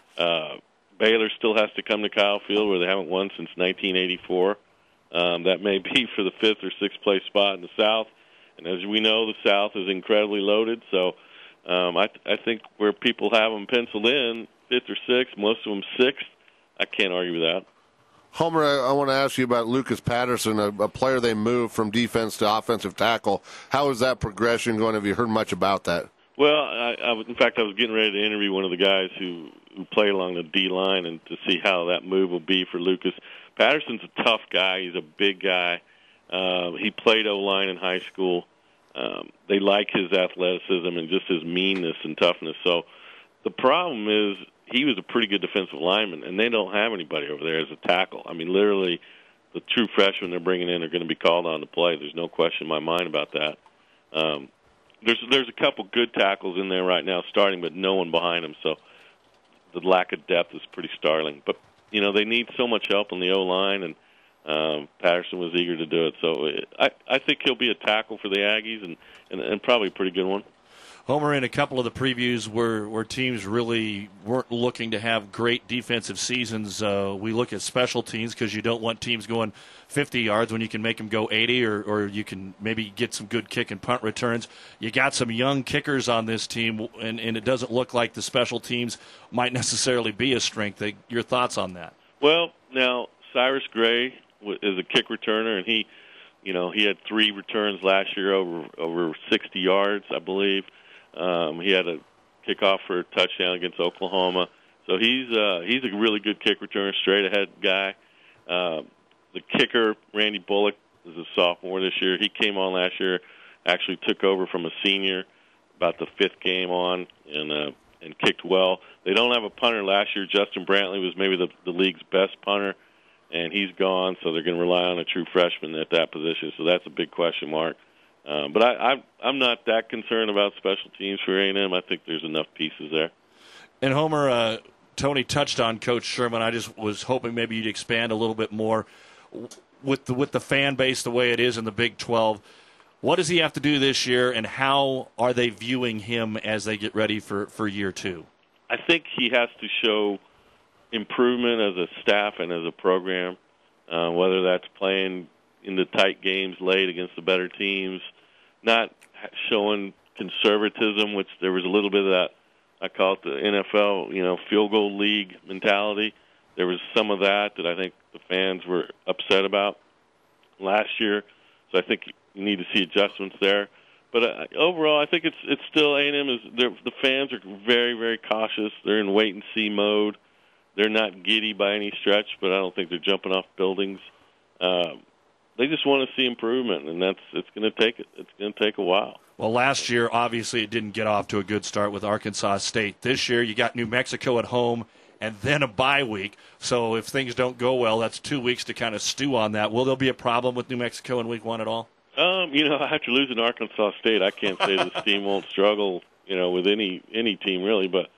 Baylor still has to come to Kyle Field, where they haven't won since 1984. That may be for the 5th or 6th place spot in the South. And as we know, the South is incredibly loaded. So I think where people have them penciled in, 5th or 6th, most of them 6th, I can't argue with that. Homer, I want to ask you about Lucas Patterson, a player they moved from defense to offensive tackle. How is that progression going? Have you heard much about that? Well, in fact, I was getting ready to interview one of the guys who played along the D-line and to see how that move will be for Lucas. Patterson's a tough guy. He's a big guy. He played O-line in high school. They like his athleticism and just his meanness and toughness. So the problem is he was a pretty good defensive lineman, and they don't have anybody over there as a tackle. I mean, literally, the true freshmen they're bringing in are going to be called on to play. There's no question in my mind about that. There's a couple good tackles in there right now starting, but no one behind them. So the lack of depth is pretty startling. But, they need so much help on the O-line, and Patterson was eager to do it. So I think he'll be a tackle for the Aggies and probably a pretty good one. Homer, in a couple of the previews where teams really weren't looking to have great defensive seasons, we look at special teams because you don't want teams going 50 yards when you can make them go 80 or you can maybe get some good kick and punt returns. You got some young kickers on this team, and it doesn't look like the special teams might necessarily be a strength. Your thoughts on that? Well, now, Cyrus Gray is a kick returner, and he had 3 returns last year over 60 yards, I believe. He had a kickoff for a touchdown against Oklahoma. So he's a really good kick returner, straight-ahead guy. The kicker, Randy Bullock, is a sophomore this year. He came on last year, actually took over from a senior about the 5th game on and kicked well. They don't have a punter last year. Justin Brantley was maybe the league's best punter, and he's gone, so they're going to rely on a true freshman at that position. So that's a big question mark. But I'm not that concerned about special teams for A&M. I think there's enough pieces there. And Homer, Tony touched on Coach Sherman. I just was hoping maybe you'd expand a little bit more. with the fan base the way it is in the Big 12, what does he have to do this year, and how are they viewing him as they get ready for year 2? I think he has to show improvement as a staff and as a program, whether that's playing in the tight games late against the better teams, not showing conservatism, which there was a little bit of that, I call it the NFL, field goal league mentality. There was some of that I think the fans were upset about last year. So I think you need to see adjustments there. But overall, I think it's still A&M is the fans are very, very cautious. They're in wait and see mode. They're not giddy by any stretch, but I don't think they're jumping off buildings. They just want to see improvement, and it's going to take a while. Well, last year, obviously, it didn't get off to a good start with Arkansas State. This year, you got New Mexico at home and then a bye week. So if things don't go well, that's 2 weeks to kind of stew on that. Will there be a problem with New Mexico in week 1 at all? After losing Arkansas State, I can't say this team won't struggle, with any team really. But,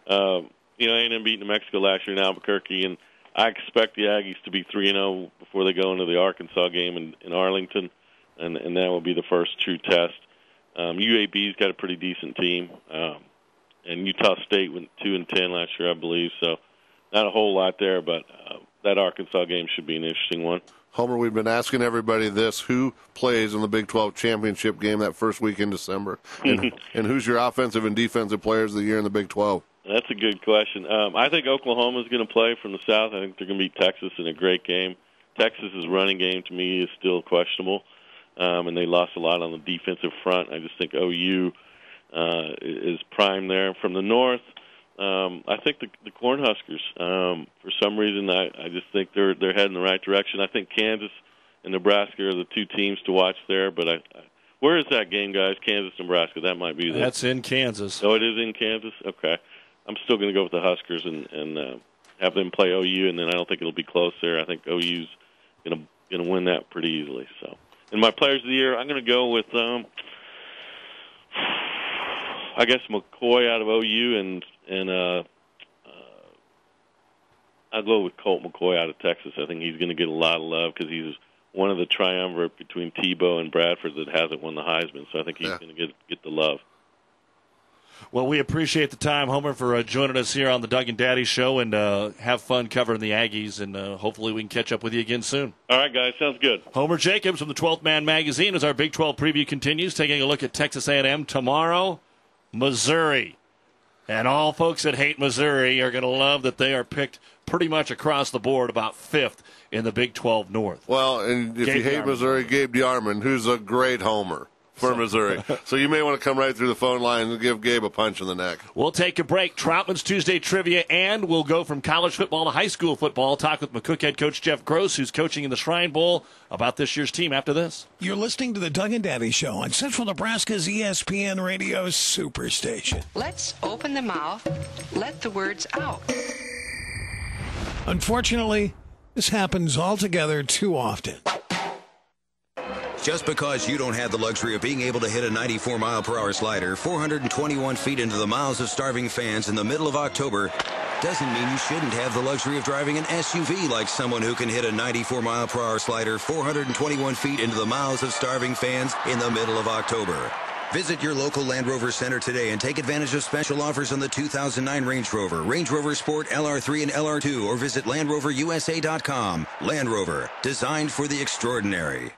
A&M beat New Mexico last year in Albuquerque, and I expect the Aggies to be 3-0 before they go into the Arkansas game in Arlington, and that will be the first true test. UAB's got a pretty decent team, and Utah State went 2-10 last year, I believe. So not a whole lot there, but that Arkansas game should be an interesting one. Homer, we've been asking everybody this: who plays in the Big 12 championship game that first week in December, and who's your offensive and defensive players of the year in the Big 12? That's a good question. I think Oklahoma's going to play from the South. I think they're going to beat Texas in a great game. Texas's running game, to me, is still questionable, and they lost a lot on the defensive front. I just think OU is prime there. From the North, I think the Cornhuskers, for some reason, I just think they're heading the right direction. I think Kansas and Nebraska are the two teams to watch there, but where is that game, guys? Kansas, Nebraska. That might be That's in Kansas. Oh, it is in Kansas? Okay. I'm still going to go with the Huskers and have them play OU, and then I don't think it'll be close there. I think OU's going to win that pretty easily. So, and my players of the year, I'm going to go with I guess McCoy out of OU, and I'll go with Colt McCoy out of Texas. I think he's going to get a lot of love because he's one of the triumvirate between Tebow and Bradford that hasn't won the Heisman. So I think he's going to get the love. Well, we appreciate the time, Homer, for joining us here on the Doug and Daddy Show, and have fun covering the Aggies, and hopefully we can catch up with you again soon. All right, guys. Sounds good. Homer Jacobs from the 12th Man Magazine as our Big 12 preview continues, taking a look at Texas A&M tomorrow, Missouri. And all folks that hate Missouri are going to love that they are picked pretty much across the board about 5th in the Big 12 North. Well, and if you hate Missouri, Gabe DeArmond, who's a great homer for Missouri. So you may want to come right through the phone line and give Gabe a punch in the neck. We'll take a break. Troutman's Tuesday Trivia, and we'll go from college football to high school football. Talk with McCook head coach Jeff Gross, who's coaching in the Shrine Bowl, about this year's team after this. You're listening to the Doug and Daddy Show on Central Nebraska's ESPN Radio Superstation. Let's open the mouth, let the words out. Unfortunately, this happens altogether too often. Just because you don't have the luxury of being able to hit a 94-mile-per-hour slider 421 feet into the mouths of starving fans in the middle of October doesn't mean you shouldn't have the luxury of driving an SUV like someone who can hit a 94-mile-per-hour slider 421 feet into the mouths of starving fans in the middle of October. Visit your local Land Rover Center today and take advantage of special offers on the 2009 Range Rover, Range Rover Sport, LR3, and LR2, or visit LandRoverUSA.com. Land Rover, designed for the extraordinary.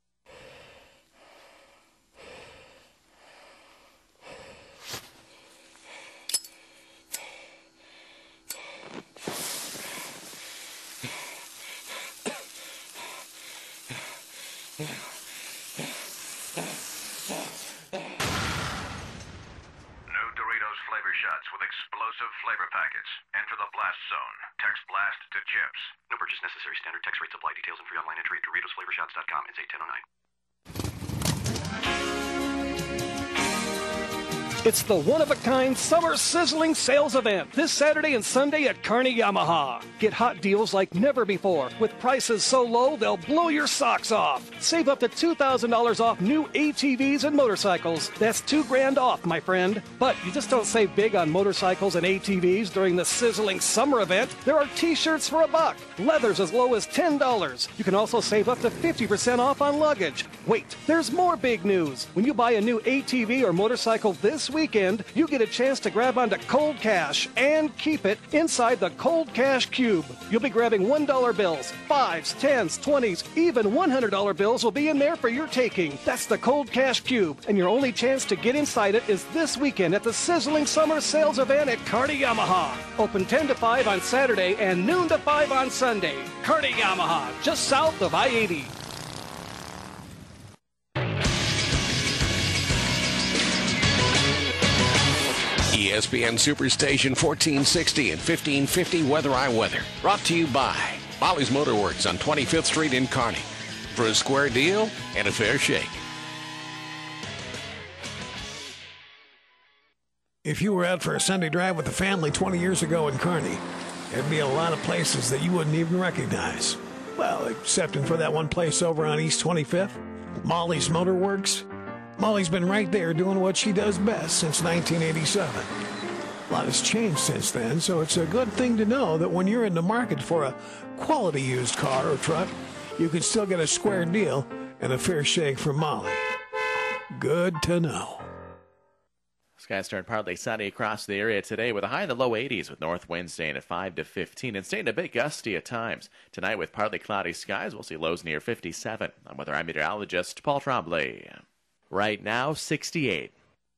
Shots with explosive flavor packets. Enter the blast zone. Text blast to chips. No purchase necessary. Standard text rate supply. Details and free online entry at DoritosFlavorShots.com. It's 81009. It's the one-of-a-kind summer sizzling sales event this Saturday and Sunday at Kearney Yamaha. Get hot deals like never before with prices so low they'll blow your socks off. Save up to $2,000 off new ATVs and motorcycles. That's $2,000 off, my friend. But you just don't save big on motorcycles and ATVs during the sizzling summer event. There are t-shirts for $1, leathers as low as $10. You can also save up to 50% off on luggage. Wait, there's more big news. When you buy a new ATV or motorcycle this weekend, you get a chance to grab onto cold cash and keep it inside the Cold Cash Cube. You'll be grabbing $1 bills, 5s, 10s, 20s, even $100 bills will be in there for your taking. That's the Cold Cash Cube, and your only chance to get inside it is this weekend at the sizzling summer sales event at Kearney Yamaha. Open 10 to 5 on Saturday and noon to 5 on Sunday. Kearney Yamaha, just south of I-80. ESPN Superstation 1460 and 1550 Weather I Weather. Brought to you by Molly's Motorworks on 25th Street in Kearney. For a square deal and a fair shake. If you were out for a Sunday drive with the family 20 years ago in Kearney, there'd be a lot of places that you wouldn't even recognize. Well, excepting for that one place over on East 25th, Molly's Motorworks. Molly's been right there doing what she does best since 1987. A lot has changed since then, so it's a good thing to know that when you're in the market for a quality used car or truck, you can still get a square deal and a fair shake from Molly. Good to know. Skies turn partly sunny across the area today with a high in the low 80s with north winds staying at 5 to 15 and staying a bit gusty at times. Tonight with partly cloudy skies, we'll see lows near 57. I'm weather meteorologist Paul Trombley. Right now, 68.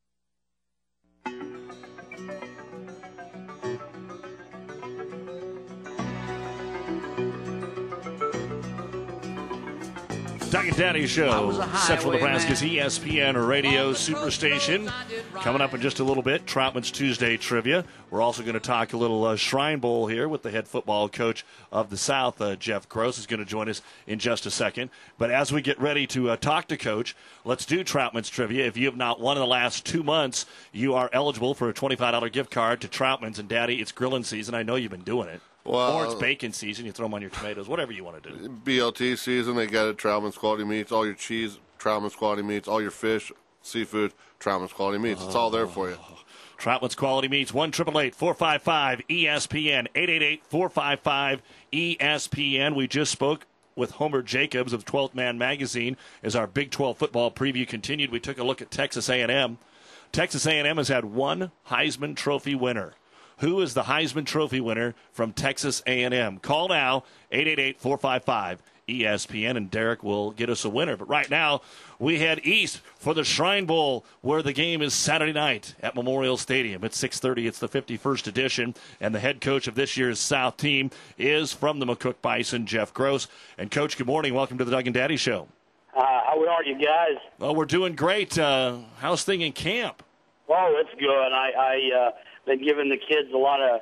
Doug and Daddy Show, Central Nebraska's ESPN Radio Superstation. Coming up in just a little bit, Troutman's Tuesday Trivia. We're also going to talk a little Shrine Bowl here with the head football coach of the South, Jeff Gross, is going to join us in just a second. But as we get ready to talk to Coach, let's do Troutman's Trivia. If you have not won in the last 2 months, you are eligible for a $25 gift card to Troutman's. And, Daddy, it's grilling season. I know you've been doing it. Well, or it's bacon season. You throw them on your tomatoes, whatever you want to do. BLT season, they got it. Troutman's Quality Meats, all your cheese, Troutman's Quality Meats, all your fish, seafood, Troutman's Quality Meats. It's all there for you. Troutman's Quality Meats, 1-888-455-ESPN, 888-455-ESPN. We just spoke with Homer Jacobs of 12th Man Magazine as our Big 12 football preview continued. We took a look at Texas A&M. Texas A&M has had one Heisman Trophy winner. Who is the Heisman Trophy winner from Texas A&M? Call now, 888-455-ESPN, and Derek will get us a winner. But right now, we head east for the Shrine Bowl, where the game is Saturday night at Memorial Stadium. At 6:30, it's the 51st edition, and the head coach of this year's South team is from the McCook Bison, Jeff Gross. And, Coach, good morning. Welcome to the Doug and Daddy Show. How are you guys? Well, we're doing great. How's things in camp? Well, it's good. I been giving the kids a lot of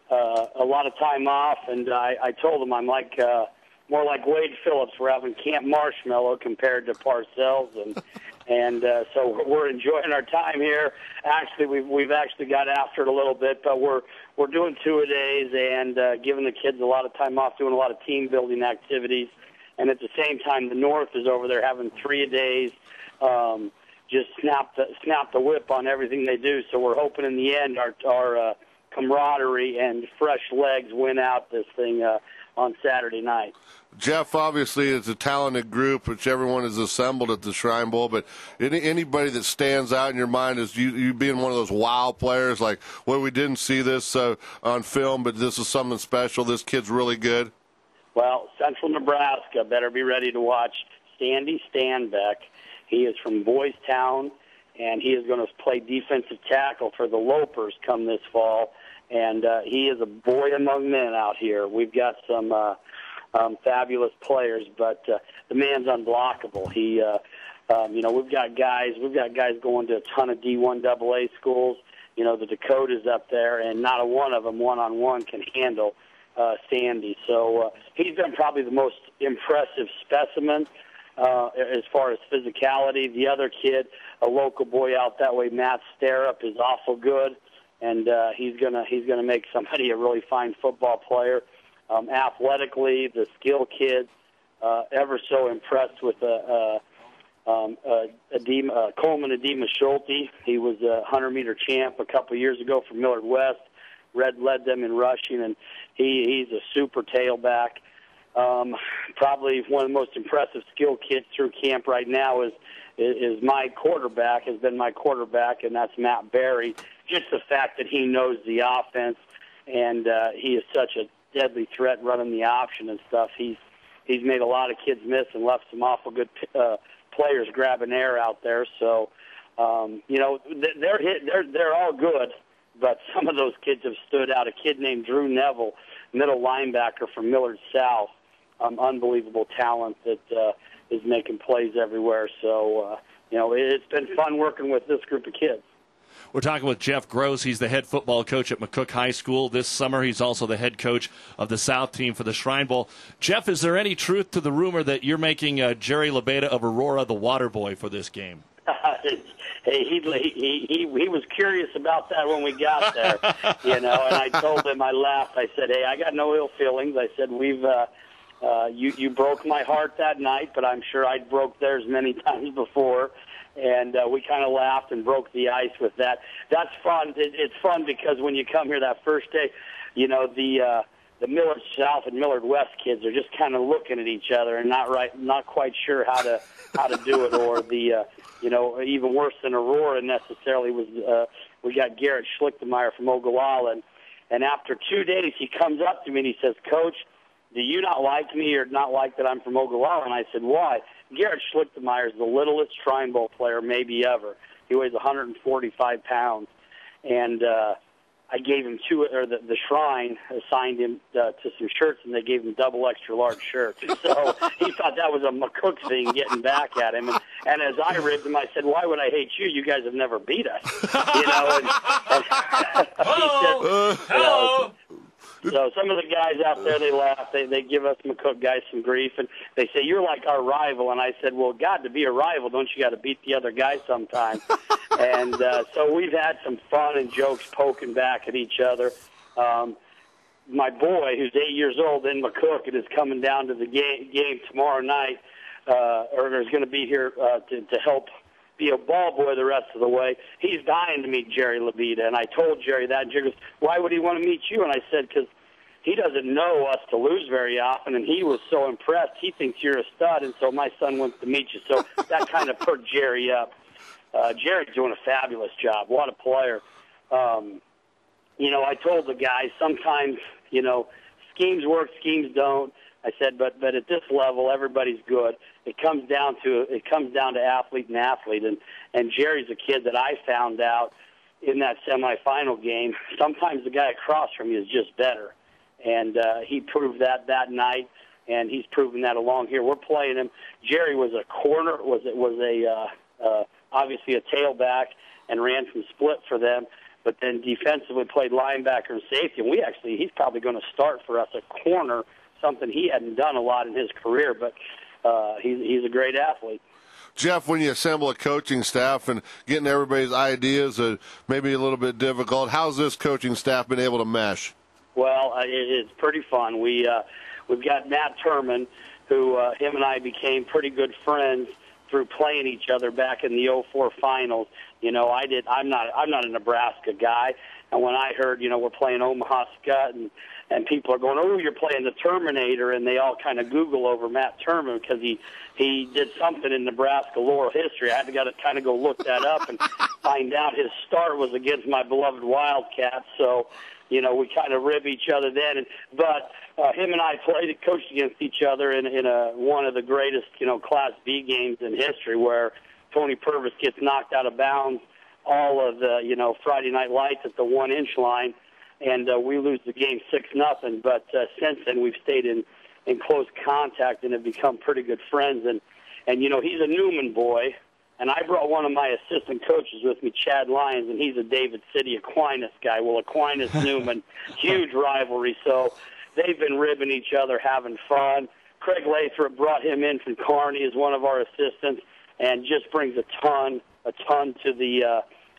time off, and I told them I'm like more like Wade Phillips. We're having Camp Marshmallow compared to Parcells, and so we're enjoying our time here. Actually, we've actually got after it a little bit, but we're doing 2-a-days and giving the kids a lot of time off, doing a lot of team building activities, and at the same time, the North is over there having 3-a-days. Just snap the whip on everything they do. So we're hoping in the end our camaraderie and fresh legs win out this thing on Saturday night. Jeff, obviously, it's a talented group, which everyone is assembled at the Shrine Bowl, but anybody that stands out in your mind is you being one of those wow players, like, well, we didn't see this on film, but this is something special. This kid's really good. Well, Central Nebraska better be ready to watch Sandy Stanbeck. He is from Boys Town, and he is going to play defensive tackle for the Lopers come this fall. And he is a boy among men out here. We've got some fabulous players, but the man's unblockable. He, we've got guys going to a ton of D1 AA schools. You know, the Dakotas up there, and not a one of them one-on-one can handle Sandy. So he's been probably the most impressive specimen as far as physicality. The other kid, a local boy out that way, Matt Sterup, is awful good, and he's gonna make somebody a really fine football player. Athletically, the skill kids, ever so impressed with Coleman Adema Schulte. He was a 100-meter champ a couple years ago for Millard West. Led them in rushing, and he's a super tailback. Probably one of the most impressive skill kids through camp right now is my quarterback, has been my quarterback, and that's Matt Berry. Just the fact that he knows the offense, and he is such a deadly threat running the option and stuff. He's made a lot of kids miss and left some awful good players grabbing air out there. So, they're all good, but some of those kids have stood out. A kid named Drew Neville, middle linebacker from Millard South, unbelievable talent that is making plays everywhere. So, it's been fun working with this group of kids. We're talking with Jeff Gross. He's the head football coach at McCook High School. This summer, he's also the head coach of the South team for the Shrine Bowl. Jeff, is there any truth to the rumor that you're making Jerry Lebeda of Aurora the water boy for this game? Hey, he was curious about that when we got there, and I told him, I laughed. I said, hey, I got no ill feelings. I said, you broke my heart that night, but I'm sure I broke theirs many times before. And we kind of laughed and broke the ice with that. That's fun. It's fun because when you come here that first day, the Millard South and Millard West kids are just kind of looking at each other and not quite sure how to do it. Or the even worse than Aurora necessarily was we got Garrett Schlichtemeyer from Ogallala, and after 2 days he comes up to me and he says, Coach, do you not like me or not like that I'm from Ogallala? And I said, why? Garrett Schlichtemeyer is the littlest Shrine Bowl player maybe ever. He weighs 145 pounds. And I gave him the Shrine assigned him to some shirts, and they gave him double extra large shirts. So he thought that was a McCook thing getting back at him. And as I ribbed him, I said, why would I hate you? You guys have never beat us. So some of the guys out there, they laugh. They give us McCook guys some grief, and they say, you're like our rival. And I said, well, God, to be a rival, don't you got to beat the other guy sometime? And so we've had some fun and jokes poking back at each other. My boy, who's 8 years old in McCook and is coming down to the game tomorrow night, or is going to be here to help be a ball boy the rest of the way. He's dying to meet Jerry Lebeda, and I told Jerry that, and Jerry goes, why would he want to meet you? And I said, because he doesn't know us to lose very often, and he was so impressed. He thinks you're a stud, and so my son wants to meet you. So that kind of perked Jerry up. Jerry's doing a fabulous job. What a player. I told the guys sometimes, schemes work, schemes don't. I said, but at this level, everybody's good. It comes down to athlete and athlete, and Jerry's a kid that I found out in that semifinal game. Sometimes the guy across from you is just better, and he proved that night, and he's proven that along here. We're playing him. Jerry was a corner, obviously a tailback, and ran from split for them. But then defensively played linebacker and safety, and he's probably going to start for us at corner. Something he hadn't done a lot in his career, but he's a great athlete. Jeff, when you assemble a coaching staff and getting everybody's ideas maybe a little bit difficult, how's this coaching staff been able to mesh? Well, it's pretty fun. We've got Matt Turman, who him and I became pretty good friends through playing each other back in the 2004 finals. I'm not a Nebraska guy, and when I heard, we're playing Omaha Skutt and people are going, oh, you're playing the Terminator, and they all kind of Google over Matt Turman because he did something in Nebraska lore history. I had to kind of go look that up and find out his start was against my beloved Wildcats. So, we kind of rib each other then. But him and I coached against each other in one of the greatest, Class B games in history where Tony Purvis gets knocked out of bounds all of the, Friday Night Lights at the 1-inch line. And we lose the game 6-0. But since then, we've stayed in close contact and have become pretty good friends. And he's a Newman boy, and I brought one of my assistant coaches with me, Chad Lyons, and he's a David City Aquinas guy. Well, Aquinas Newman, huge rivalry. So they've been ribbing each other, having fun. Craig Lathrop brought him in from Kearney as one of our assistants, and just brings a ton to the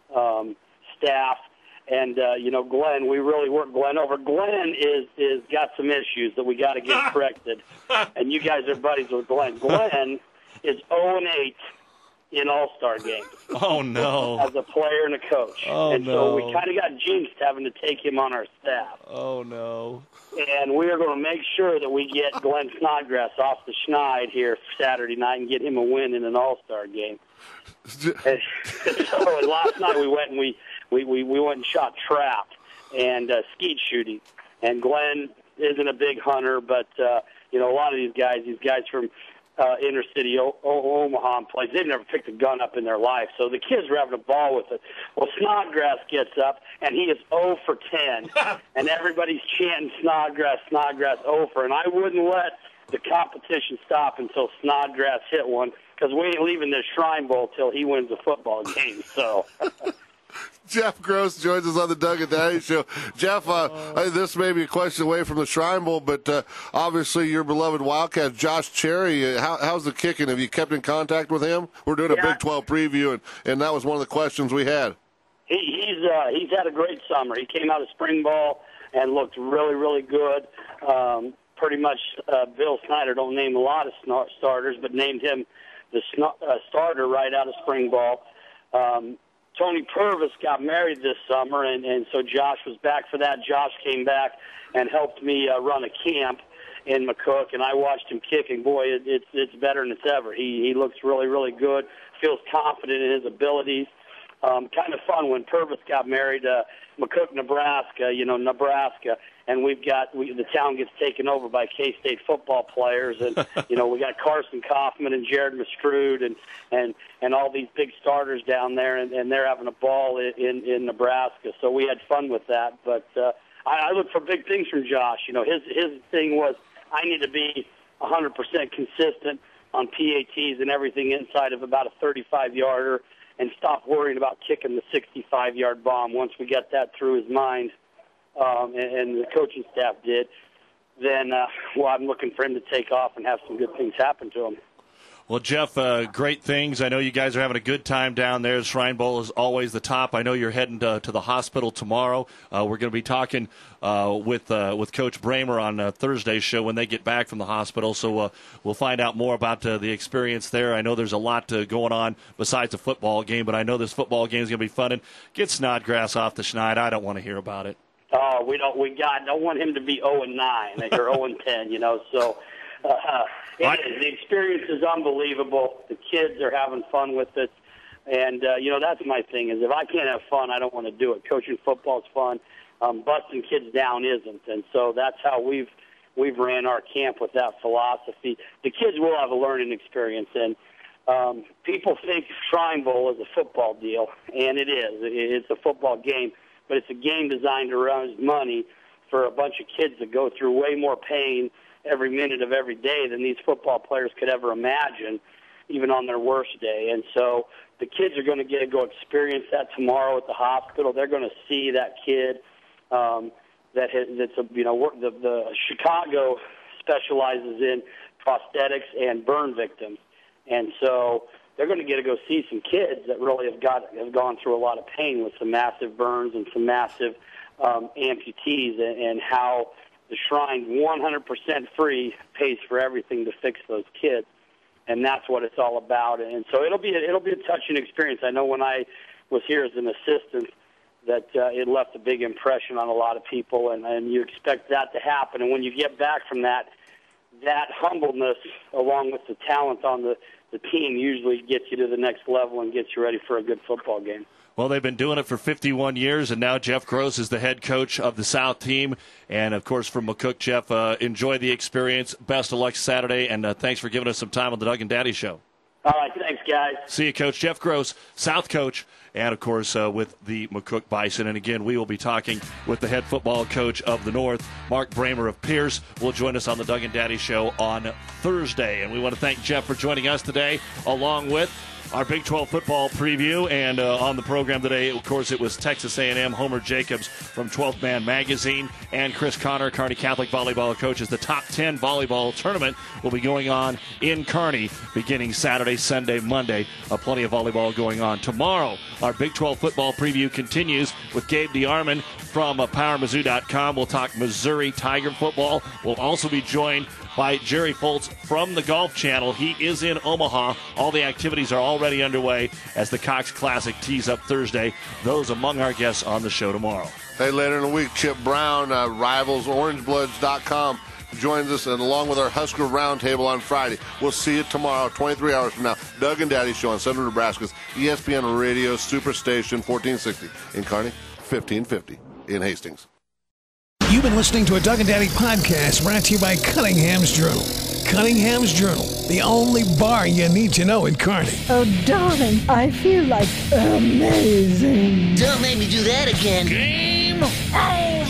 staff. And Glenn, we really worked Glenn over. Glenn is got some issues that we got to get corrected, and you guys are buddies with Glenn. Glenn is 0-8 in All-Star games. Oh, no. As a player and a coach. Oh, and no. so we kind of got jinxed having to take him on our staff. Oh, no. And we are going to make sure that we get Glenn Snodgrass off the schneid here Saturday night and get him a win in an All-Star game. And so last night we went and we went and shot trap and skeet shooting. And Glenn isn't a big hunter, but a lot of these guys from inner city Omaha and places, they've never picked a gun up in their life. So the kids were having a ball with it. Well, Snodgrass gets up, and he is 0 for 10. And everybody's chanting Snodgrass, 0 for. And I wouldn't let the competition stop until Snodgrass hit one, because we ain't leaving this Shrine Bowl till he wins a football game. So... Jeff Gross joins us on the Doug and Daddy Show. Jeff, this may be a question away from the Shrine Bowl, but obviously your beloved Wildcat, Josh Cherry, how's the kicking? Have you kept in contact with him? We're doing a Big 12 preview, and that was one of the questions we had. He's had a great summer. He came out of spring ball and looked really, really good. Pretty much Bill Snyder don't name a lot of starters, but named him the starter right out of spring ball. Tony Purvis got married this summer, and so Josh was back for that. Josh came back and helped me run a camp in McCook, and I watched him kick, and boy, it's better than it's ever. He looks really, really good, feels confident in his abilities. Kind of fun when Purvis got married, McCook, Nebraska, and the town gets taken over by K-State football players, and we got Carson Kaufman and Jared Mastrud and all these big starters down there, and they're having a ball in Nebraska. So we had fun with that. But I look for big things from Josh. His thing was, I need to be 100% consistent on PATs and everything inside of about a 35-yarder, and stop worrying about kicking the 65-yard bomb. Once we get that through his mind, and the coaching staff did, then I'm looking for him to take off and have some good things happen to him. Well, Jeff, great things. I know you guys are having a good time down there. The Shrine Bowl is always the top. I know you're heading to the hospital tomorrow. We're going to be talking with Coach Bramer on Thursday's show when they get back from the hospital. So we'll find out more about the experience there. I know there's a lot going on besides a football game, but I know this football game is going to be fun. And get Snodgrass off the schneid. I don't want to hear about it. Oh, don't want him to be 0-9 or 0-10. So. The experience is unbelievable. The kids are having fun with it. And, that's my thing, is if I can't have fun, I don't want to do it. Coaching football is fun. Busting kids down isn't. And so that's how we've ran our camp, with that philosophy. The kids will have a learning experience. And people think Shrine Bowl is a football deal, and it is. It's a football game. But it's a game designed to raise money for a bunch of kids that go through way more pain every minute of every day than these football players could ever imagine, even on their worst day. And so the kids are going to get to go experience that tomorrow at the hospital. They're going to see that kid the Chicago specializes in prosthetics and burn victims. And so they're going to get to go see some kids that really have gone through a lot of pain with some massive burns and some massive amputees, and how the Shrine 100% free pays for everything to fix those kids, and that's what it's all about. And so it'll be a touching experience. I know when I was here as an assistant that it left a big impression on a lot of people, and you expect that to happen. And when you get back from that humbleness, along with the talent on the team, usually gets you to the next level and gets you ready for a good football game. Well, they've been doing it for 51 years, and now Jeff Gross is the head coach of the South team. And, of course, from McCook, Jeff, enjoy the experience. Best of luck Saturday, and thanks for giving us some time on the Doug and Daddy Show. All right, thanks, guys. See you, Coach. Jeff Gross, South coach, and, of course, with the McCook Bison. And, again, we will be talking with the head football coach of the North, Mark Bramer of Pierce, will join us on the Doug and Daddy Show on Thursday. And we want to thank Jeff for joining us today, along with our Big 12 football preview. And on the program today, of course, it was Texas A&M, Homer Jacobs from 12th Man Magazine, and Chris Connor, Kearney Catholic volleyball coaches. The top 10 volleyball tournament will be going on in Kearney beginning Saturday, Sunday, Monday. Plenty of volleyball going on. Tomorrow, our Big 12 football preview continues with Gabe DeArmond from PowerMizzou.com. We'll talk Missouri Tiger football. We'll also be joined by Jerry Foltz from the Golf Channel. He is in Omaha. All the activities are already underway as the Cox Classic tees up Thursday. Those among our guests on the show tomorrow. Hey, later in the week, Chip Brown, RivalsOrangeBloods.com, joins us, and along with our Husker Roundtable on Friday. We'll see you tomorrow, 23 hours from now. Doug and Daddy Show on Central Nebraska's ESPN Radio Superstation 1460 in Kearney, 1550 in Hastings. You've been listening to a Doug and Daddy podcast brought to you by Cunningham's Journal. Cunningham's Journal, the only bar you need to know in Kearney. Oh, darling, I feel like amazing. Don't make me do that again. Game on!